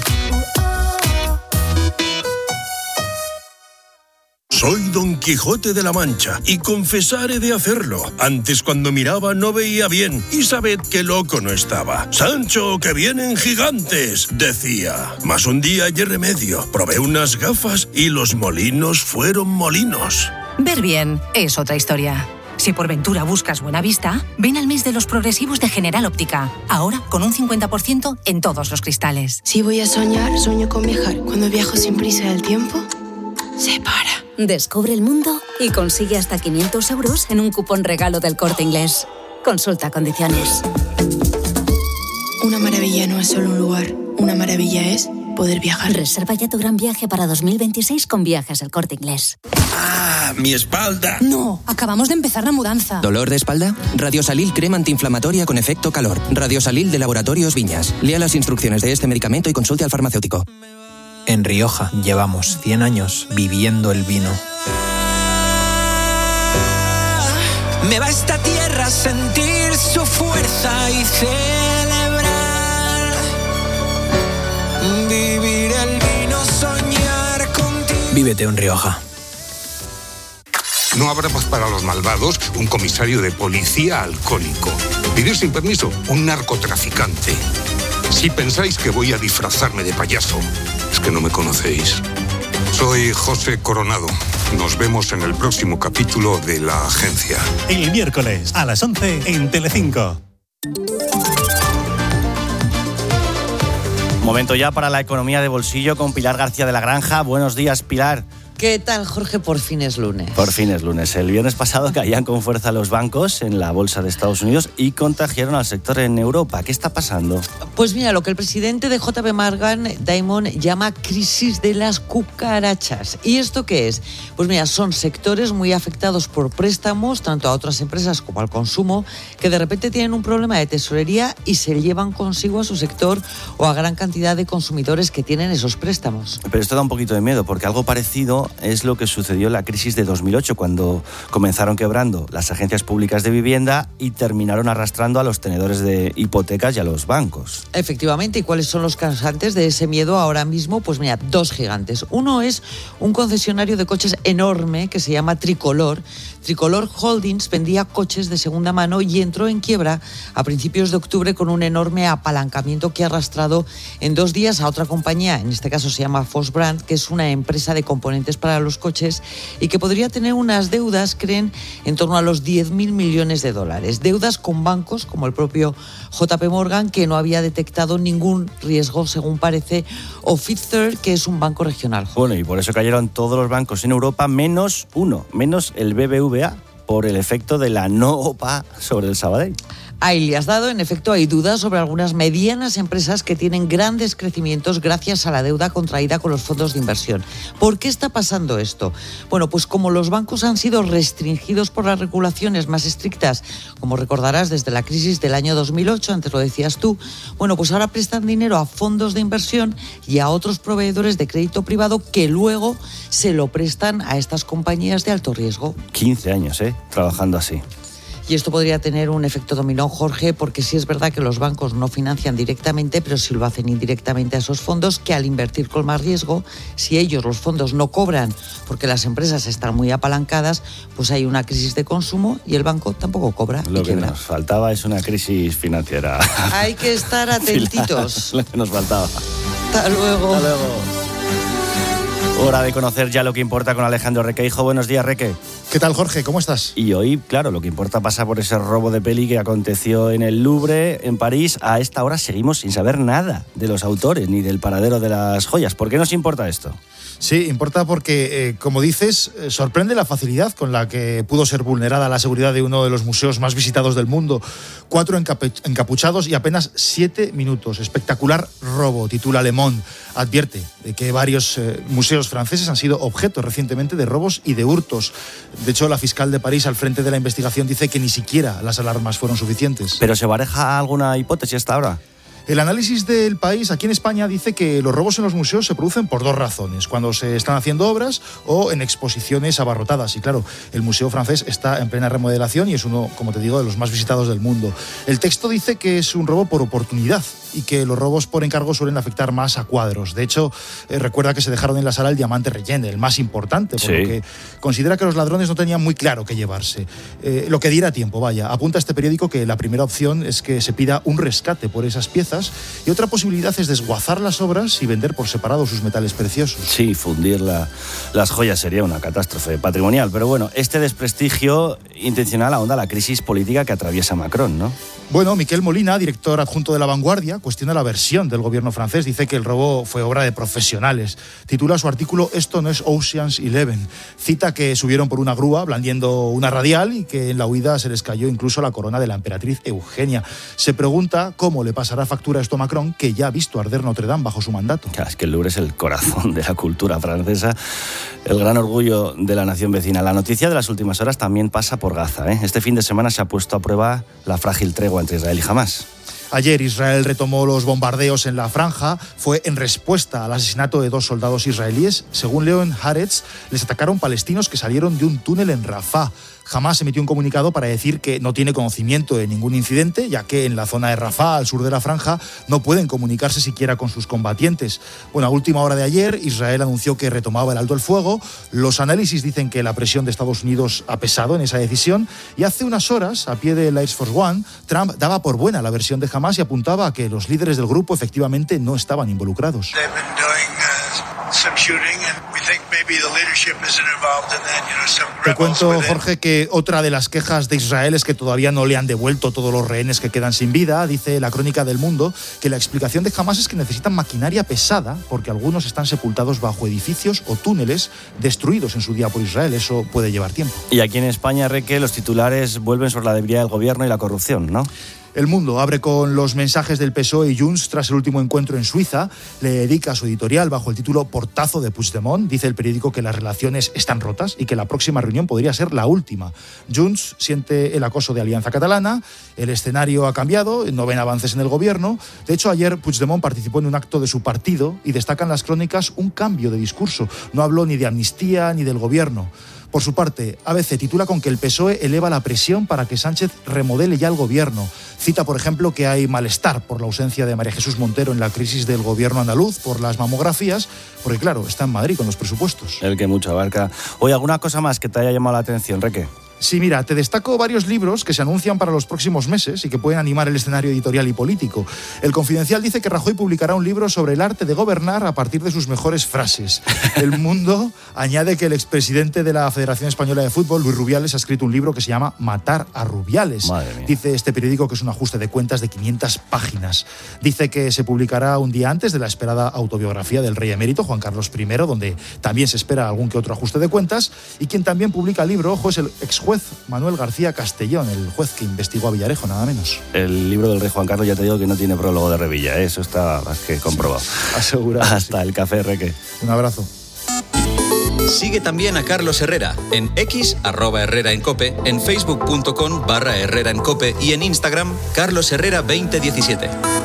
Soy Don Quijote de la Mancha y confesaré de hacerlo. Antes, cuando miraba, no veía bien y sabed que loco no estaba. Sancho, que vienen gigantes, decía. Mas un día hallé remedio. Probé unas gafas y los molinos fueron molinos. Ver bien es otra historia. Si por ventura buscas buena vista, ven al mes de los progresivos de General Óptica. Ahora con un cincuenta por ciento en todos los cristales. Si voy a soñar, sueño con viajar. Cuando viajo sin prisa del tiempo, se para. Descubre el mundo y consigue hasta quinientos euros en un cupón regalo del Corte Inglés. Consulta condiciones. Una maravilla no es solo un lugar. Una maravilla es poder viajar. Reserva ya tu gran viaje para dos mil veintiséis con Viajes El Corte Inglés. ¡Ah, mi espalda! No, acabamos de empezar la mudanza. ¿Dolor de espalda? Radiosalil crema antiinflamatoria con efecto calor. Radiosalil de Laboratorios Viñas. Lea las instrucciones de este medicamento y consulte al farmacéutico. En Rioja llevamos cien años viviendo el vino. Me va a esta tierra sentir su fuerza y celebrar. Vivir el vino, soñar contigo. Vívete en Rioja. No habrá paz para los malvados, un comisario de policía alcohólico. Vivir sin permiso, un narcotraficante. Si pensáis que voy a disfrazarme de payaso, es que no me conocéis. Soy José Coronado. Nos vemos en el próximo capítulo de La Agencia. El miércoles a las once en Telecinco. Momento ya para la economía de bolsillo con Pilar García de la Granja. Buenos días, Pilar. ¿Qué tal, Jorge? Por fin es lunes. Por fin es lunes. El viernes pasado caían con fuerza los bancos en la bolsa de Estados Unidos y contagiaron al sector en Europa. ¿Qué está pasando? Pues mira, lo que el presidente de J P Morgan, Diamond, llama crisis de las cucarachas. ¿Y esto qué es? Pues mira, son sectores muy afectados por préstamos, tanto a otras empresas como al consumo, que de repente tienen un problema de tesorería y se llevan consigo a su sector o a gran cantidad de consumidores que tienen esos préstamos. Pero esto da un poquito de miedo, porque algo parecido es lo que sucedió en la crisis de dos mil ocho, cuando comenzaron quebrando las agencias públicas de vivienda y terminaron arrastrando a los tenedores de hipotecas y a los bancos. Efectivamente, ¿y cuáles son los causantes de ese miedo ahora mismo? Pues mira, dos gigantes. Uno es un concesionario de coches enorme que se llama Tricolor. Tricolor Holdings vendía coches de segunda mano y entró en quiebra a principios de octubre con un enorme apalancamiento que ha arrastrado en dos días a otra compañía, en este caso se llama Foss Brand, que es una empresa de componentes para los coches y que podría tener unas deudas, creen, en torno a los diez mil millones de dólares. Deudas con bancos como el propio J P Morgan, que no había detectado ningún riesgo, según parece, o Fifth Third, que es un banco regional. Bueno, y por eso cayeron todos los bancos en Europa, menos uno, menos el B B V A, por el efecto de la no OPA sobre el Sabadell. Ahí le has dado, en efecto, hay dudas sobre algunas medianas empresas que tienen grandes crecimientos gracias a la deuda contraída con los fondos de inversión. ¿Por qué está pasando esto? Bueno, pues como los bancos han sido restringidos por las regulaciones más estrictas, como recordarás desde la crisis del año dos mil ocho, antes lo decías tú, bueno, pues ahora prestan dinero a fondos de inversión y a otros proveedores de crédito privado que luego se lo prestan a estas compañías de alto riesgo. quince años, ¿eh? Trabajando así. Y esto podría tener un efecto dominó, Jorge, porque sí es verdad que los bancos no financian directamente, pero sí lo hacen indirectamente a esos fondos, que al invertir con más riesgo, si ellos, los fondos, no cobran porque las empresas están muy apalancadas, pues hay una crisis de consumo y el banco tampoco cobra. Lo que nos faltaba es una crisis financiera. Hay que estar atentitos. Lo que nos faltaba. Hasta luego. Hasta luego. Hora de conocer ya lo que importa con Alejandro Requeijo. Buenos días, Reque. ¿Qué tal, Jorge? ¿Cómo estás? Y hoy, claro, lo que importa pasa por ese robo de peli que aconteció en el Louvre, en París. A esta hora seguimos sin saber nada de los autores ni del paradero de las joyas. ¿Por qué nos importa esto? Sí, importa porque, eh, como dices, eh, sorprende la facilidad con la que pudo ser vulnerada la seguridad de uno de los museos más visitados del mundo. Cuatro encapu- encapuchados y apenas siete minutos. Espectacular robo, titula Le Monde. Advierte de que varios eh, museos museos franceses han sido objeto recientemente de robos y de hurtos. De hecho, la fiscal de París, al frente de la investigación, dice que ni siquiera las alarmas fueron suficientes. ¿Pero se baraja alguna hipótesis hasta ahora? El análisis del País aquí en España dice que los robos en los museos se producen por dos razones: cuando se están haciendo obras o en exposiciones abarrotadas. Y claro, el Museo francés está en plena remodelación y es uno, como te digo, de los más visitados del mundo. El texto dice que es un robo por oportunidad y que los robos por encargo suelen afectar más a cuadros. De hecho, eh, recuerda que se dejaron en la sala el diamante Regent, el más importante, por sí. lo que considera que los ladrones no tenían muy claro qué llevarse. Eh, lo que diera tiempo, vaya. Apunta este periódico que la primera opción es que se pida un rescate por esas piezas y otra posibilidad es desguazar las obras y vender por separado sus metales preciosos. Sí, fundir la, las joyas sería una catástrofe patrimonial. Pero bueno, este desprestigio intencional ahonda la crisis política que atraviesa Macron, ¿no? Bueno, Miquel Molina, director adjunto de La Vanguardia, cuestiona la versión del gobierno francés. Dice que el robo fue obra de profesionales. Titula su artículo "Esto no es Ocean's Eleven". Cita que subieron por una grúa blandiendo una radial y que en la huida se les cayó incluso la corona de la emperatriz Eugenia. Se pregunta cómo le pasará factura esto a Macron, que ya ha visto arder Notre Dame bajo su mandato. Es que el Louvre es el corazón de la cultura francesa, el gran orgullo de la nación vecina. La noticia de las últimas horas también pasa por Gaza, ¿eh? Este fin de semana se ha puesto a prueba la frágil tregua entre Israel y Hamás. Ayer Israel retomó los bombardeos en la franja. Fue en respuesta al asesinato de dos soldados israelíes. Según leo en Haaretz, les atacaron palestinos que salieron de un túnel en Rafah. Hamás emitió un comunicado para decir que no tiene conocimiento de ningún incidente, ya que en la zona de Rafah, al sur de la franja, no pueden comunicarse siquiera con sus combatientes. Bueno, a última hora de ayer, Israel anunció que retomaba el alto el fuego. Los análisis dicen que la presión de Estados Unidos ha pesado en esa decisión. Y hace unas horas, a pie del Air Force One, Trump daba por buena la versión de Hamás y apuntaba a que los líderes del grupo efectivamente no estaban involucrados. Te cuento, Jorge, que otra de las quejas de Israel es que todavía no le han devuelto todos los rehenes que quedan sin vida. Dice la Crónica del Mundo que la explicación de Hamás es que necesitan maquinaria pesada porque algunos están sepultados bajo edificios o túneles destruidos en su día por Israel. Eso puede llevar tiempo. Y aquí en España, Reque, los titulares vuelven sobre la debilidad del gobierno y la corrupción, ¿no? El Mundo abre con los mensajes del P S O E y Junts tras el último encuentro en Suiza. Le dedica su editorial bajo el título "Portazo de Puigdemont". Dice el periódico que las relaciones están rotas y que la próxima reunión podría ser la última. Junts siente el acoso de Alianza Catalana, el escenario ha cambiado, no ven avances en el gobierno. De hecho, ayer Puigdemont participó en un acto de su partido y destacan las crónicas un cambio de discurso. No habló ni de amnistía ni del gobierno. Por su parte, A B C titula con que el P S O E eleva la presión para que Sánchez remodele ya el gobierno. Cita, por ejemplo, que hay malestar por la ausencia de María Jesús Montero en la crisis del gobierno andaluz por las mamografías, porque claro, está en Madrid con los presupuestos. El que mucho abarca. Oye, ¿alguna cosa más que te haya llamado la atención, Reque? Sí, mira, te destaco varios libros que se anuncian para los próximos meses y que pueden animar el escenario editorial y político. El Confidencial dice que Rajoy publicará un libro sobre el arte de gobernar a partir de sus mejores frases. El Mundo añade que el expresidente de la Federación Española de Fútbol, Luis Rubiales, ha escrito un libro que se llama Matar a Rubiales. Dice este periódico que es un ajuste de cuentas de quinientas páginas. Dice que se publicará un día antes de la esperada autobiografía del rey emérito, Juan Carlos primero, donde también se espera algún que otro ajuste de cuentas. Y quien también publica el libro, ojo, es el ex juez Manuel García Castellón, el juez que investigó a Villarejo, nada menos. El libro del rey Juan Carlos, ya te digo que no tiene prólogo de Revilla, ¿eh? Eso está más que comprobado. Sí, asegurado. Hasta sí. El café, Reque. Un abrazo. Sigue también a Carlos Herrera en X, arroba Herrera en Cope, en facebook.com barra Herrera en Cope y en Instagram, Carlos Herrera veinte diecisiete.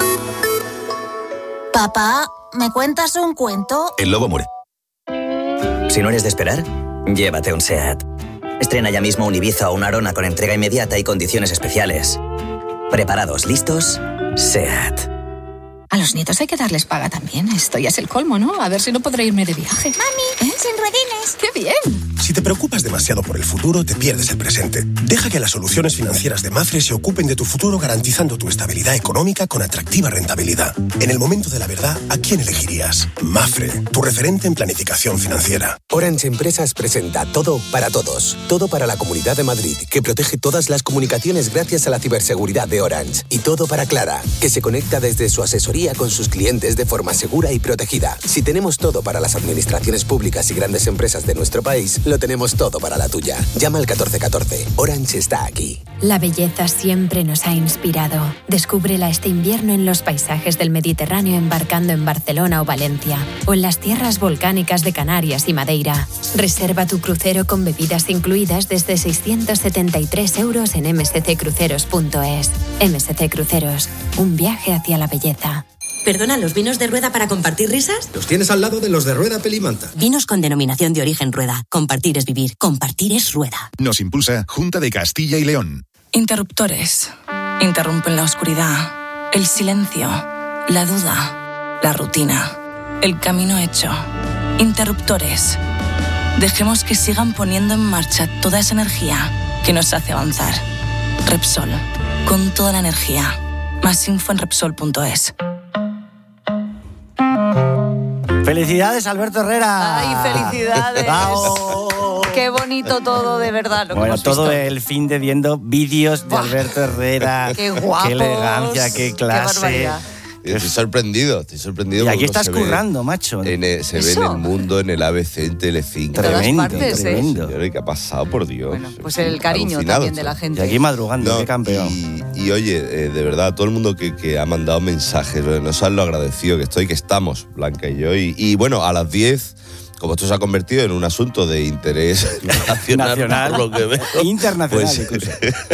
Papá, ¿me cuentas un cuento? El lobo muere. Si no eres de esperar, llévate un SEAT. Estrena ya mismo un Ibiza o un Arona con entrega inmediata y condiciones especiales. Preparados, listos, SEAT. A los nietos hay que darles paga también. Esto ya es el colmo, ¿no? A ver si no podré irme de viaje. ¡Mami! ¿Eh? ¡Sin ruedines! ¡Qué bien! Si te preocupas demasiado por el futuro, te pierdes el presente. Deja que las soluciones financieras de Mafre se ocupen de tu futuro garantizando tu estabilidad económica con atractiva rentabilidad. En el momento de la verdad, ¿a quién elegirías? Mafre, tu referente en planificación financiera. Orange Empresas presenta Todo para Todos. Todo para la Comunidad de Madrid, que protege todas las comunicaciones gracias a la ciberseguridad de Orange. Y Todo para Clara, que se conecta desde su asesoría con sus clientes de forma segura y protegida. Si tenemos todo para las administraciones públicas y grandes empresas de nuestro país, lo tenemos todo para la tuya. Llama al catorce catorce. Orange está aquí. La belleza siempre nos ha inspirado. Descúbrela este invierno en los paisajes del Mediterráneo embarcando en Barcelona o Valencia, o en las tierras volcánicas de Canarias y Madeira. Reserva tu crucero con bebidas incluidas desde seiscientos setenta y tres euros en m s c cruceros punto es. M S C Cruceros, un viaje hacia la belleza. Perdona, ¿los vinos de Rueda para compartir risas? Los tienes al lado de los de Rueda Pelimanta. Vinos con denominación de origen Rueda. Compartir es vivir. Compartir es Rueda. Nos impulsa Junta de Castilla y León. Interruptores. Interrumpen la oscuridad, el silencio, la duda, la rutina, el camino hecho. Interruptores. Dejemos que sigan poniendo en marcha toda esa energía que nos hace avanzar. Repsol. Con toda la energía. Más info en repsol punto es. ¡Felicidades, Alberto Herrera! ¡Ay, felicidades! ¡Bravo! ¡Qué bonito todo, de verdad! Lo que bueno, hemos todo visto. el fin de viendo vídeos de Buah. Alberto Herrera. ¡Qué guapos! ¡Qué elegancia, qué clase! ¡Qué barbaridad! Estoy sorprendido, estoy sorprendido. Y aquí estás se currando, ve, macho. En el, se ve en el mundo, en el A B C, en Telecinco. Tremendo, partes, tremendo. ¿eh? ¿Qué ha pasado, por Dios? Bueno, pues el cariño también de la gente. Y aquí madrugando, no, qué campeón. Y, y oye, eh, de verdad, todo el mundo que, que ha mandado mensajes, no sabes lo agradecido que estoy, que estamos, Blanca y yo. Y, y bueno, a las diez... Como esto se ha convertido en un asunto de interés nacional, nacional por lo que veo, internacional, pues,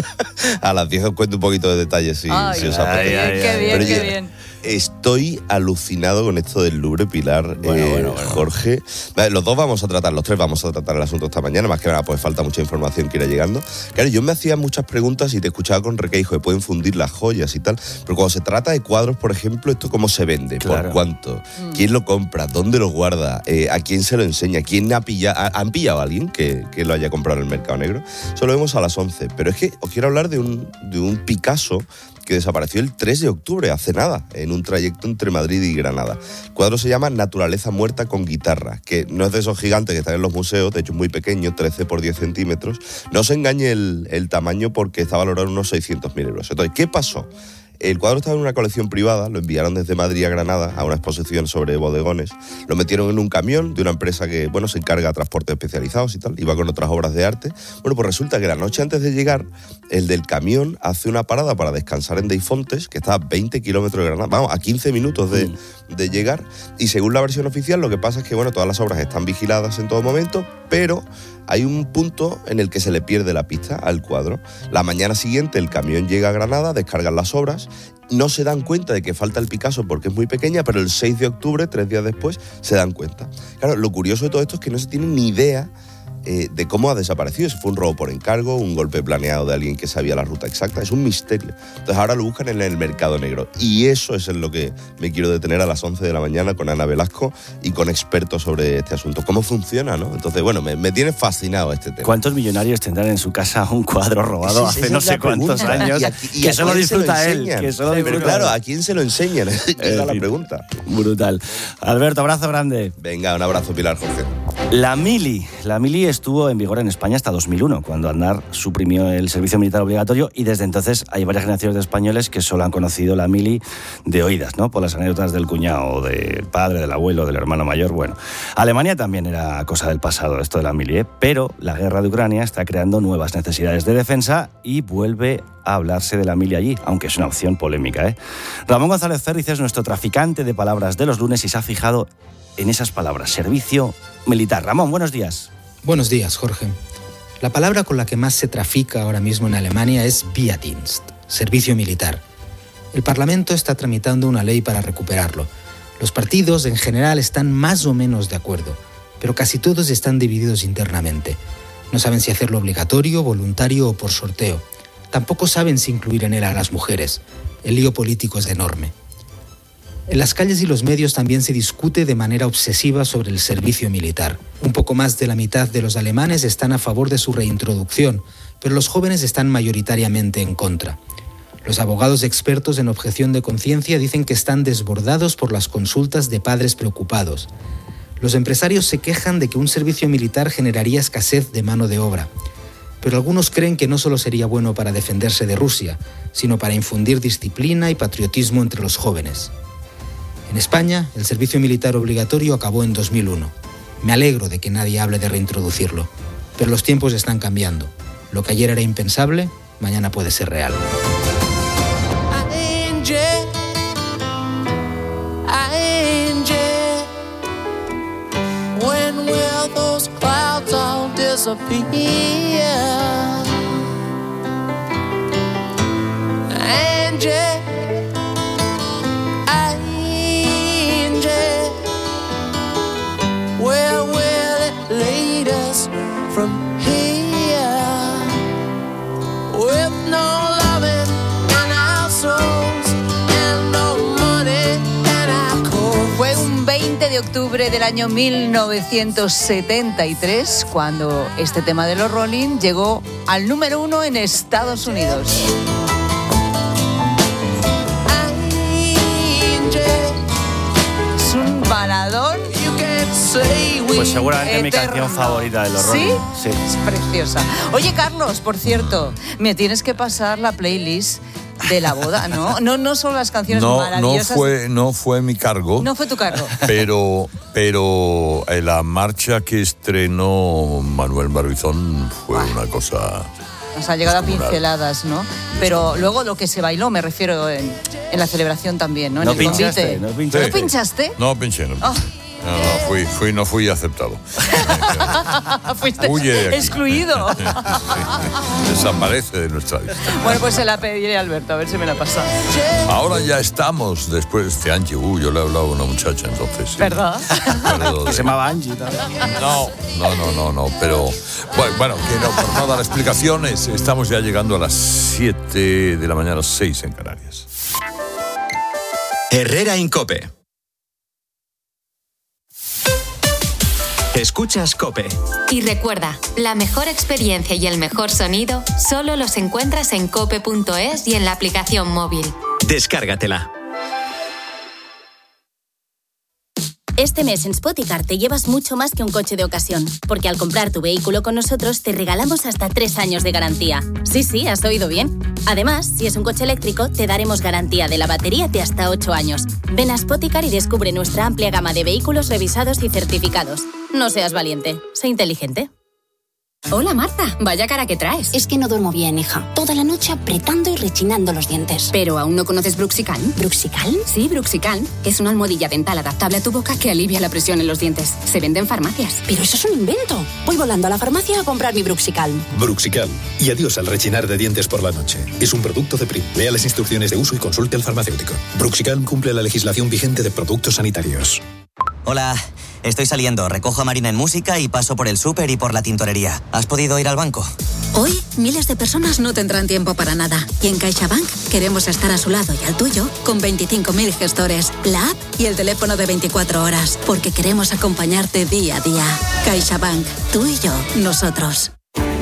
a las diez os cuento un poquito de detalles si, ay, si os ay, apetece. ay, qué bien, Pero qué yo bien. Estoy alucinado con esto del Louvre, Pilar, bueno, eh, bueno, bueno. Jorge. Vale, los dos vamos a tratar, los tres vamos a tratar el asunto esta mañana, más que nada, pues falta mucha información que irá llegando. Claro, yo me hacía muchas preguntas y te escuchaba con requeijo de pueden fundir las joyas y tal, pero cuando se trata de cuadros, por ejemplo, ¿esto cómo se vende? Claro. ¿Por cuánto? ¿Quién lo compra? ¿Dónde lo guarda? Eh, ¿A quién se lo enseña? ¿Quién ha pillado? ¿Han pillado a alguien que, que lo haya comprado en el mercado negro? Eso lo vemos a las once, pero es que os quiero hablar de un, de un Picasso que desapareció el tres de octubre, hace nada, en un trayecto entre Madrid y Granada. El cuadro se llama Naturaleza muerta con guitarra, que no es de esos gigantes que están en los museos, de hecho es muy pequeño, trece por diez centímetros. No se engañe el, el tamaño porque está valorado en unos seiscientos mil euros. Entonces, ¿qué pasó? El cuadro estaba en una colección privada, lo enviaron desde Madrid a Granada a una exposición sobre bodegones. Lo metieron en un camión de una empresa que, bueno, se encarga de transportes especializados y tal, iba con otras obras de arte. Bueno, pues resulta que la noche antes de llegar, el del camión hace una parada para descansar en Deifontes, que está a veinte kilómetros de Granada, vamos, a quince minutos de, de llegar, y según la versión oficial, lo que pasa es que, bueno, todas las obras están vigiladas en todo momento, pero hay un punto en el que se le pierde la pista al cuadro. La mañana siguiente el camión llega a Granada, descargan las obras, no se dan cuenta de que falta el Picasso porque es muy pequeña, pero el seis de octubre, tres días después, se dan cuenta. Claro, lo curioso de todo esto es que no se tiene ni idea eh, de cómo ha desaparecido. Si fue un robo por encargo, un golpe planeado de alguien que sabía la ruta exacta, es un misterio. Entonces ahora lo buscan en el mercado negro. Y eso es en lo que me quiero detener a las once de la mañana con Ana Velasco y con expertos sobre este asunto. ¿Cómo funciona, no? Entonces, bueno, me, me tiene fascinado este tema. ¿Cuántos millonarios tendrán en su casa un cuadro robado Sí, sí, hace no sé cuántos pregunta. años? Y a, y que a solo quién se lo disfruta él. enseñan? Que solo disfruta Claro, él. ¿a quién se lo enseñan? Esa es la pregunta. Brutal. Alberto, abrazo grande. Venga, un abrazo, Pilar, Jorge. La mili. La mili estuvo en vigor en España hasta dos mil uno, cuando Aznar suprimió el servicio militar obligatorio, y desde entonces hay varias generaciones de españoles que solo han conocido la mili de oídas, ¿no? Por las anécdotas del cuñado, del padre, del abuelo, del hermano mayor. Bueno, Alemania también era cosa del pasado esto de la mili, ¿eh? Pero la guerra de Ucrania está creando nuevas necesidades de defensa y vuelve a hablarse de la mili allí, aunque es una opción polémica, ¿eh? Ramón González Cerriz es nuestro traficante de palabras de los lunes y se ha fijado en esas palabras, servicio militar. Ramón, buenos días. Buenos días, Jorge. La palabra con la que más se trafica ahora mismo en Alemania es Wehrdienst, servicio militar. El Parlamento está tramitando una ley para recuperarlo. Los partidos en general están más o menos de acuerdo, pero casi todos están divididos internamente. No saben si hacerlo obligatorio, voluntario o por sorteo. Tampoco saben si incluir en él a las mujeres. El lío político es enorme. En las calles y los medios también se discute de manera obsesiva sobre el servicio militar. Un poco más de la mitad de los alemanes están a favor de su reintroducción, pero los jóvenes están mayoritariamente en contra. Los abogados expertos en objeción de conciencia dicen que están desbordados por las consultas de padres preocupados. Los empresarios se quejan de que un servicio militar generaría escasez de mano de obra. Pero algunos creen que no solo sería bueno para defenderse de Rusia, sino para infundir disciplina y patriotismo entre los jóvenes. En España, el servicio militar obligatorio acabó en dos mil uno. Me alegro de que nadie hable de reintroducirlo, pero los tiempos están cambiando. Lo que ayer era impensable, mañana puede ser real. When will those clouds all disappear? Angie, Angie, where will it lead us from here? With no loving in our souls and no money in our coats. Fue un veinte de octubre del año mil novecientos setenta y tres cuando este tema de los Rolling llegó al número uno en Estados Unidos. Es un baladón. Pues seguramente es mi canción favorita de los Rolling. ¿Sí? Sí. Es preciosa. Oye, Carlos, por cierto, me tienes que pasar la playlist de la boda, ¿no? No, no son las canciones no, maravillosas. No fue, no fue mi cargo. No fue tu cargo. Pero, pero la marcha que estrenó Manuel Barbizón fue wow. una cosa... Nos ha llegado a pinceladas, ¿no? Pero luego lo que se bailó, me refiero en, en la celebración también, ¿no? En no el pinchaste, convite. ¿No pinchaste? ¿No pinchaste? No pinché, no pinché. Oh. No, no, fui, fui, no fui aceptado. Fuiste de excluido. Sí, sí. Desaparece de nuestra lista. Bueno, pues se la pediré a Alberto, a ver si me la pasa. Ahora ya estamos, después de este Angie. Uh, yo le he hablado a una muchacha entonces. Sí. ¿Verdad? Pero de... Se llamaba Angie también. No, no, no, no, no, pero... Bueno, bueno, que no, por no dar explicaciones, estamos ya llegando a las siete de la mañana, seis en Canarias. Herrera Incope. Escuchas COPE. Y recuerda, la mejor experiencia y el mejor sonido solo los encuentras en cope punto es y en la aplicación móvil. Descárgatela. Este mes en Spoticar te llevas mucho más que un coche de ocasión, porque al comprar tu vehículo con nosotros te regalamos hasta tres años de garantía. Sí, sí, has oído bien. Además, si es un coche eléctrico, te daremos garantía de la batería de hasta ocho años. Ven a Spoticar y descubre nuestra amplia gama de vehículos revisados y certificados. No seas valiente, sé inteligente. Hola Marta, vaya cara que traes. Es que no duermo bien, hija. Toda la noche apretando y rechinando los dientes. ¿Pero aún no conoces Bruxicalm? ¿Bruxicalm? Sí, Bruxicalm. Es una almohadilla dental adaptable a tu boca que alivia la presión en los dientes. Se vende en farmacias. Pero eso es un invento. Voy volando a la farmacia a comprar mi Bruxicalm. Bruxicalm. Y adiós al rechinar de dientes por la noche. Es un producto de Prim. Lea las instrucciones de uso y consulte al farmacéutico. Bruxicalm cumple la legislación vigente de productos sanitarios. Hola, estoy saliendo, recojo a Marina en música y paso por el súper y por la tintorería. ¿Has podido ir al banco? Hoy, miles de personas no tendrán tiempo para nada. Y en CaixaBank queremos estar a su lado y al tuyo con veinticinco mil gestores, la app y el teléfono de veinticuatro horas. Porque queremos acompañarte día a día. CaixaBank, tú y yo, nosotros.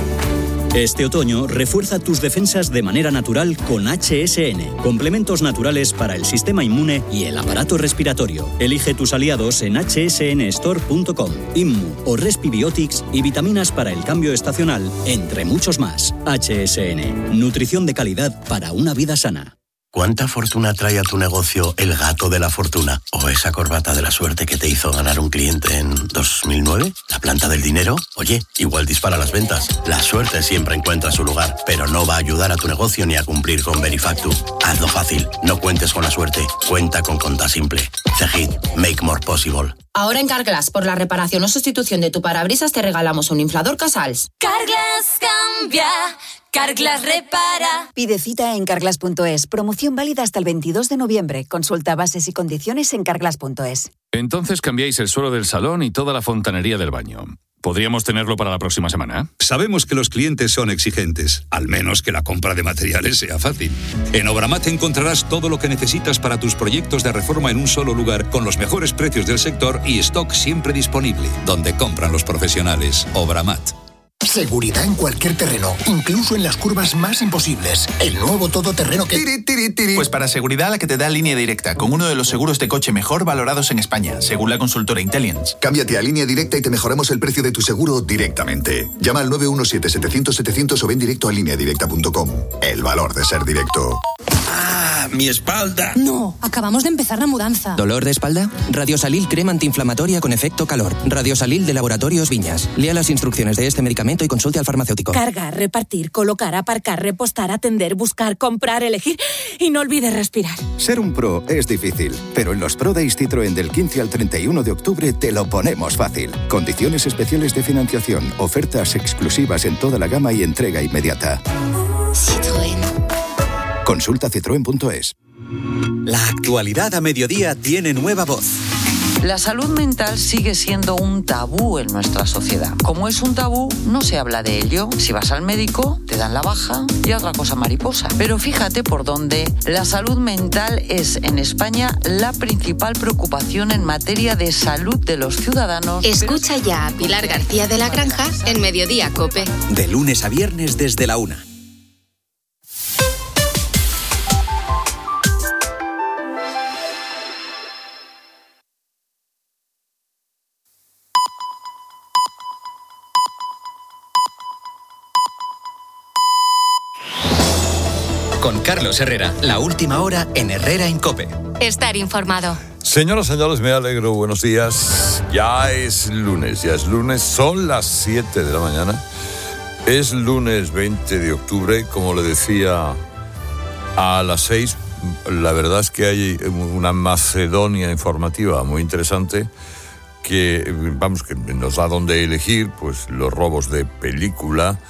Este otoño, refuerza tus defensas de manera natural con H S N. Complementos naturales para el sistema inmune y el aparato respiratorio. Elige tus aliados en hache ese ene store punto com. Inmu o Respibiotics y vitaminas para el cambio estacional, entre muchos más. H S N. Nutrición de calidad para una vida sana. ¿Cuánta fortuna trae a tu negocio el gato de la fortuna? ¿O esa corbata de la suerte que te hizo ganar un cliente en dos mil nueve? ¿La planta del dinero? Oye, igual dispara las ventas. La suerte siempre encuentra su lugar, pero no va a ayudar a tu negocio ni a cumplir con Verifactu. Hazlo fácil, no cuentes con la suerte, cuenta con Conta Simple. Cegid, make more possible. Ahora en Carglass, por la reparación o sustitución de tu parabrisas, te regalamos un inflador Casals. Carglass cambia, Carglass repara. Pide cita en carglass punto es. Promoción válida hasta el veintidós de noviembre. Consulta bases y condiciones en carglass punto es. Entonces cambiáis el suelo del salón y toda la fontanería del baño. ¿Podríamos tenerlo para la próxima semana? Sabemos que los clientes son exigentes, al menos que la compra de materiales sea fácil. En Obramat encontrarás todo lo que necesitas para tus proyectos de reforma en un solo lugar, con los mejores precios del sector y stock siempre disponible, donde compran los profesionales. Obramat. Seguridad en cualquier terreno, incluso en las curvas más imposibles. El nuevo todoterreno que... Tiri, tiri, tiri. Pues para seguridad la que te da Línea Directa, con uno de los seguros de coche mejor valorados en España, según la consultora Intelliance. Cámbiate a Línea Directa y te mejoramos el precio de tu seguro directamente. Llama al nueve uno siete, setecientos, setecientos o ven directo a línea directa punto com. El valor de ser directo. Ah, cabeza, mi espalda. No, acabamos de empezar la mudanza. ¿Dolor de espalda? Radiosalil crema antiinflamatoria con efecto calor. Radiosalil de Laboratorios Viñas. Lea las instrucciones de este medicamento y consulte al farmacéutico. Cargar, repartir, colocar, aparcar, repostar, atender, buscar, comprar, elegir y no olvides respirar. Ser un pro es difícil, pero en los Pro Days Citroën del quince al treinta y uno de octubre te lo ponemos fácil. Condiciones especiales de financiación, ofertas exclusivas en toda la gama y entrega inmediata. Citroën. Consulta citroen punto es. La actualidad a mediodía tiene nueva voz. La salud mental sigue siendo un tabú en nuestra sociedad. Como es un tabú, no se habla de ello. Si vas al médico, te dan la baja y otra cosa mariposa. Pero fíjate por dónde la salud mental es en España la principal preocupación en materia de salud de los ciudadanos. Escucha ya a Pilar García de la Granja en Mediodía COPE. De lunes a viernes desde la una. Con Carlos Herrera, la última hora en Herrera en COPE. Estar informado. Señoras, señores, me alegro, buenos días. Ya es lunes, ya es lunes, son las siete de la mañana. Es lunes veinte de octubre, como le decía, a las seis. La verdad es que hay una Macedonia informativa muy interesante que, vamos, que nos da donde elegir, pues los robos de película,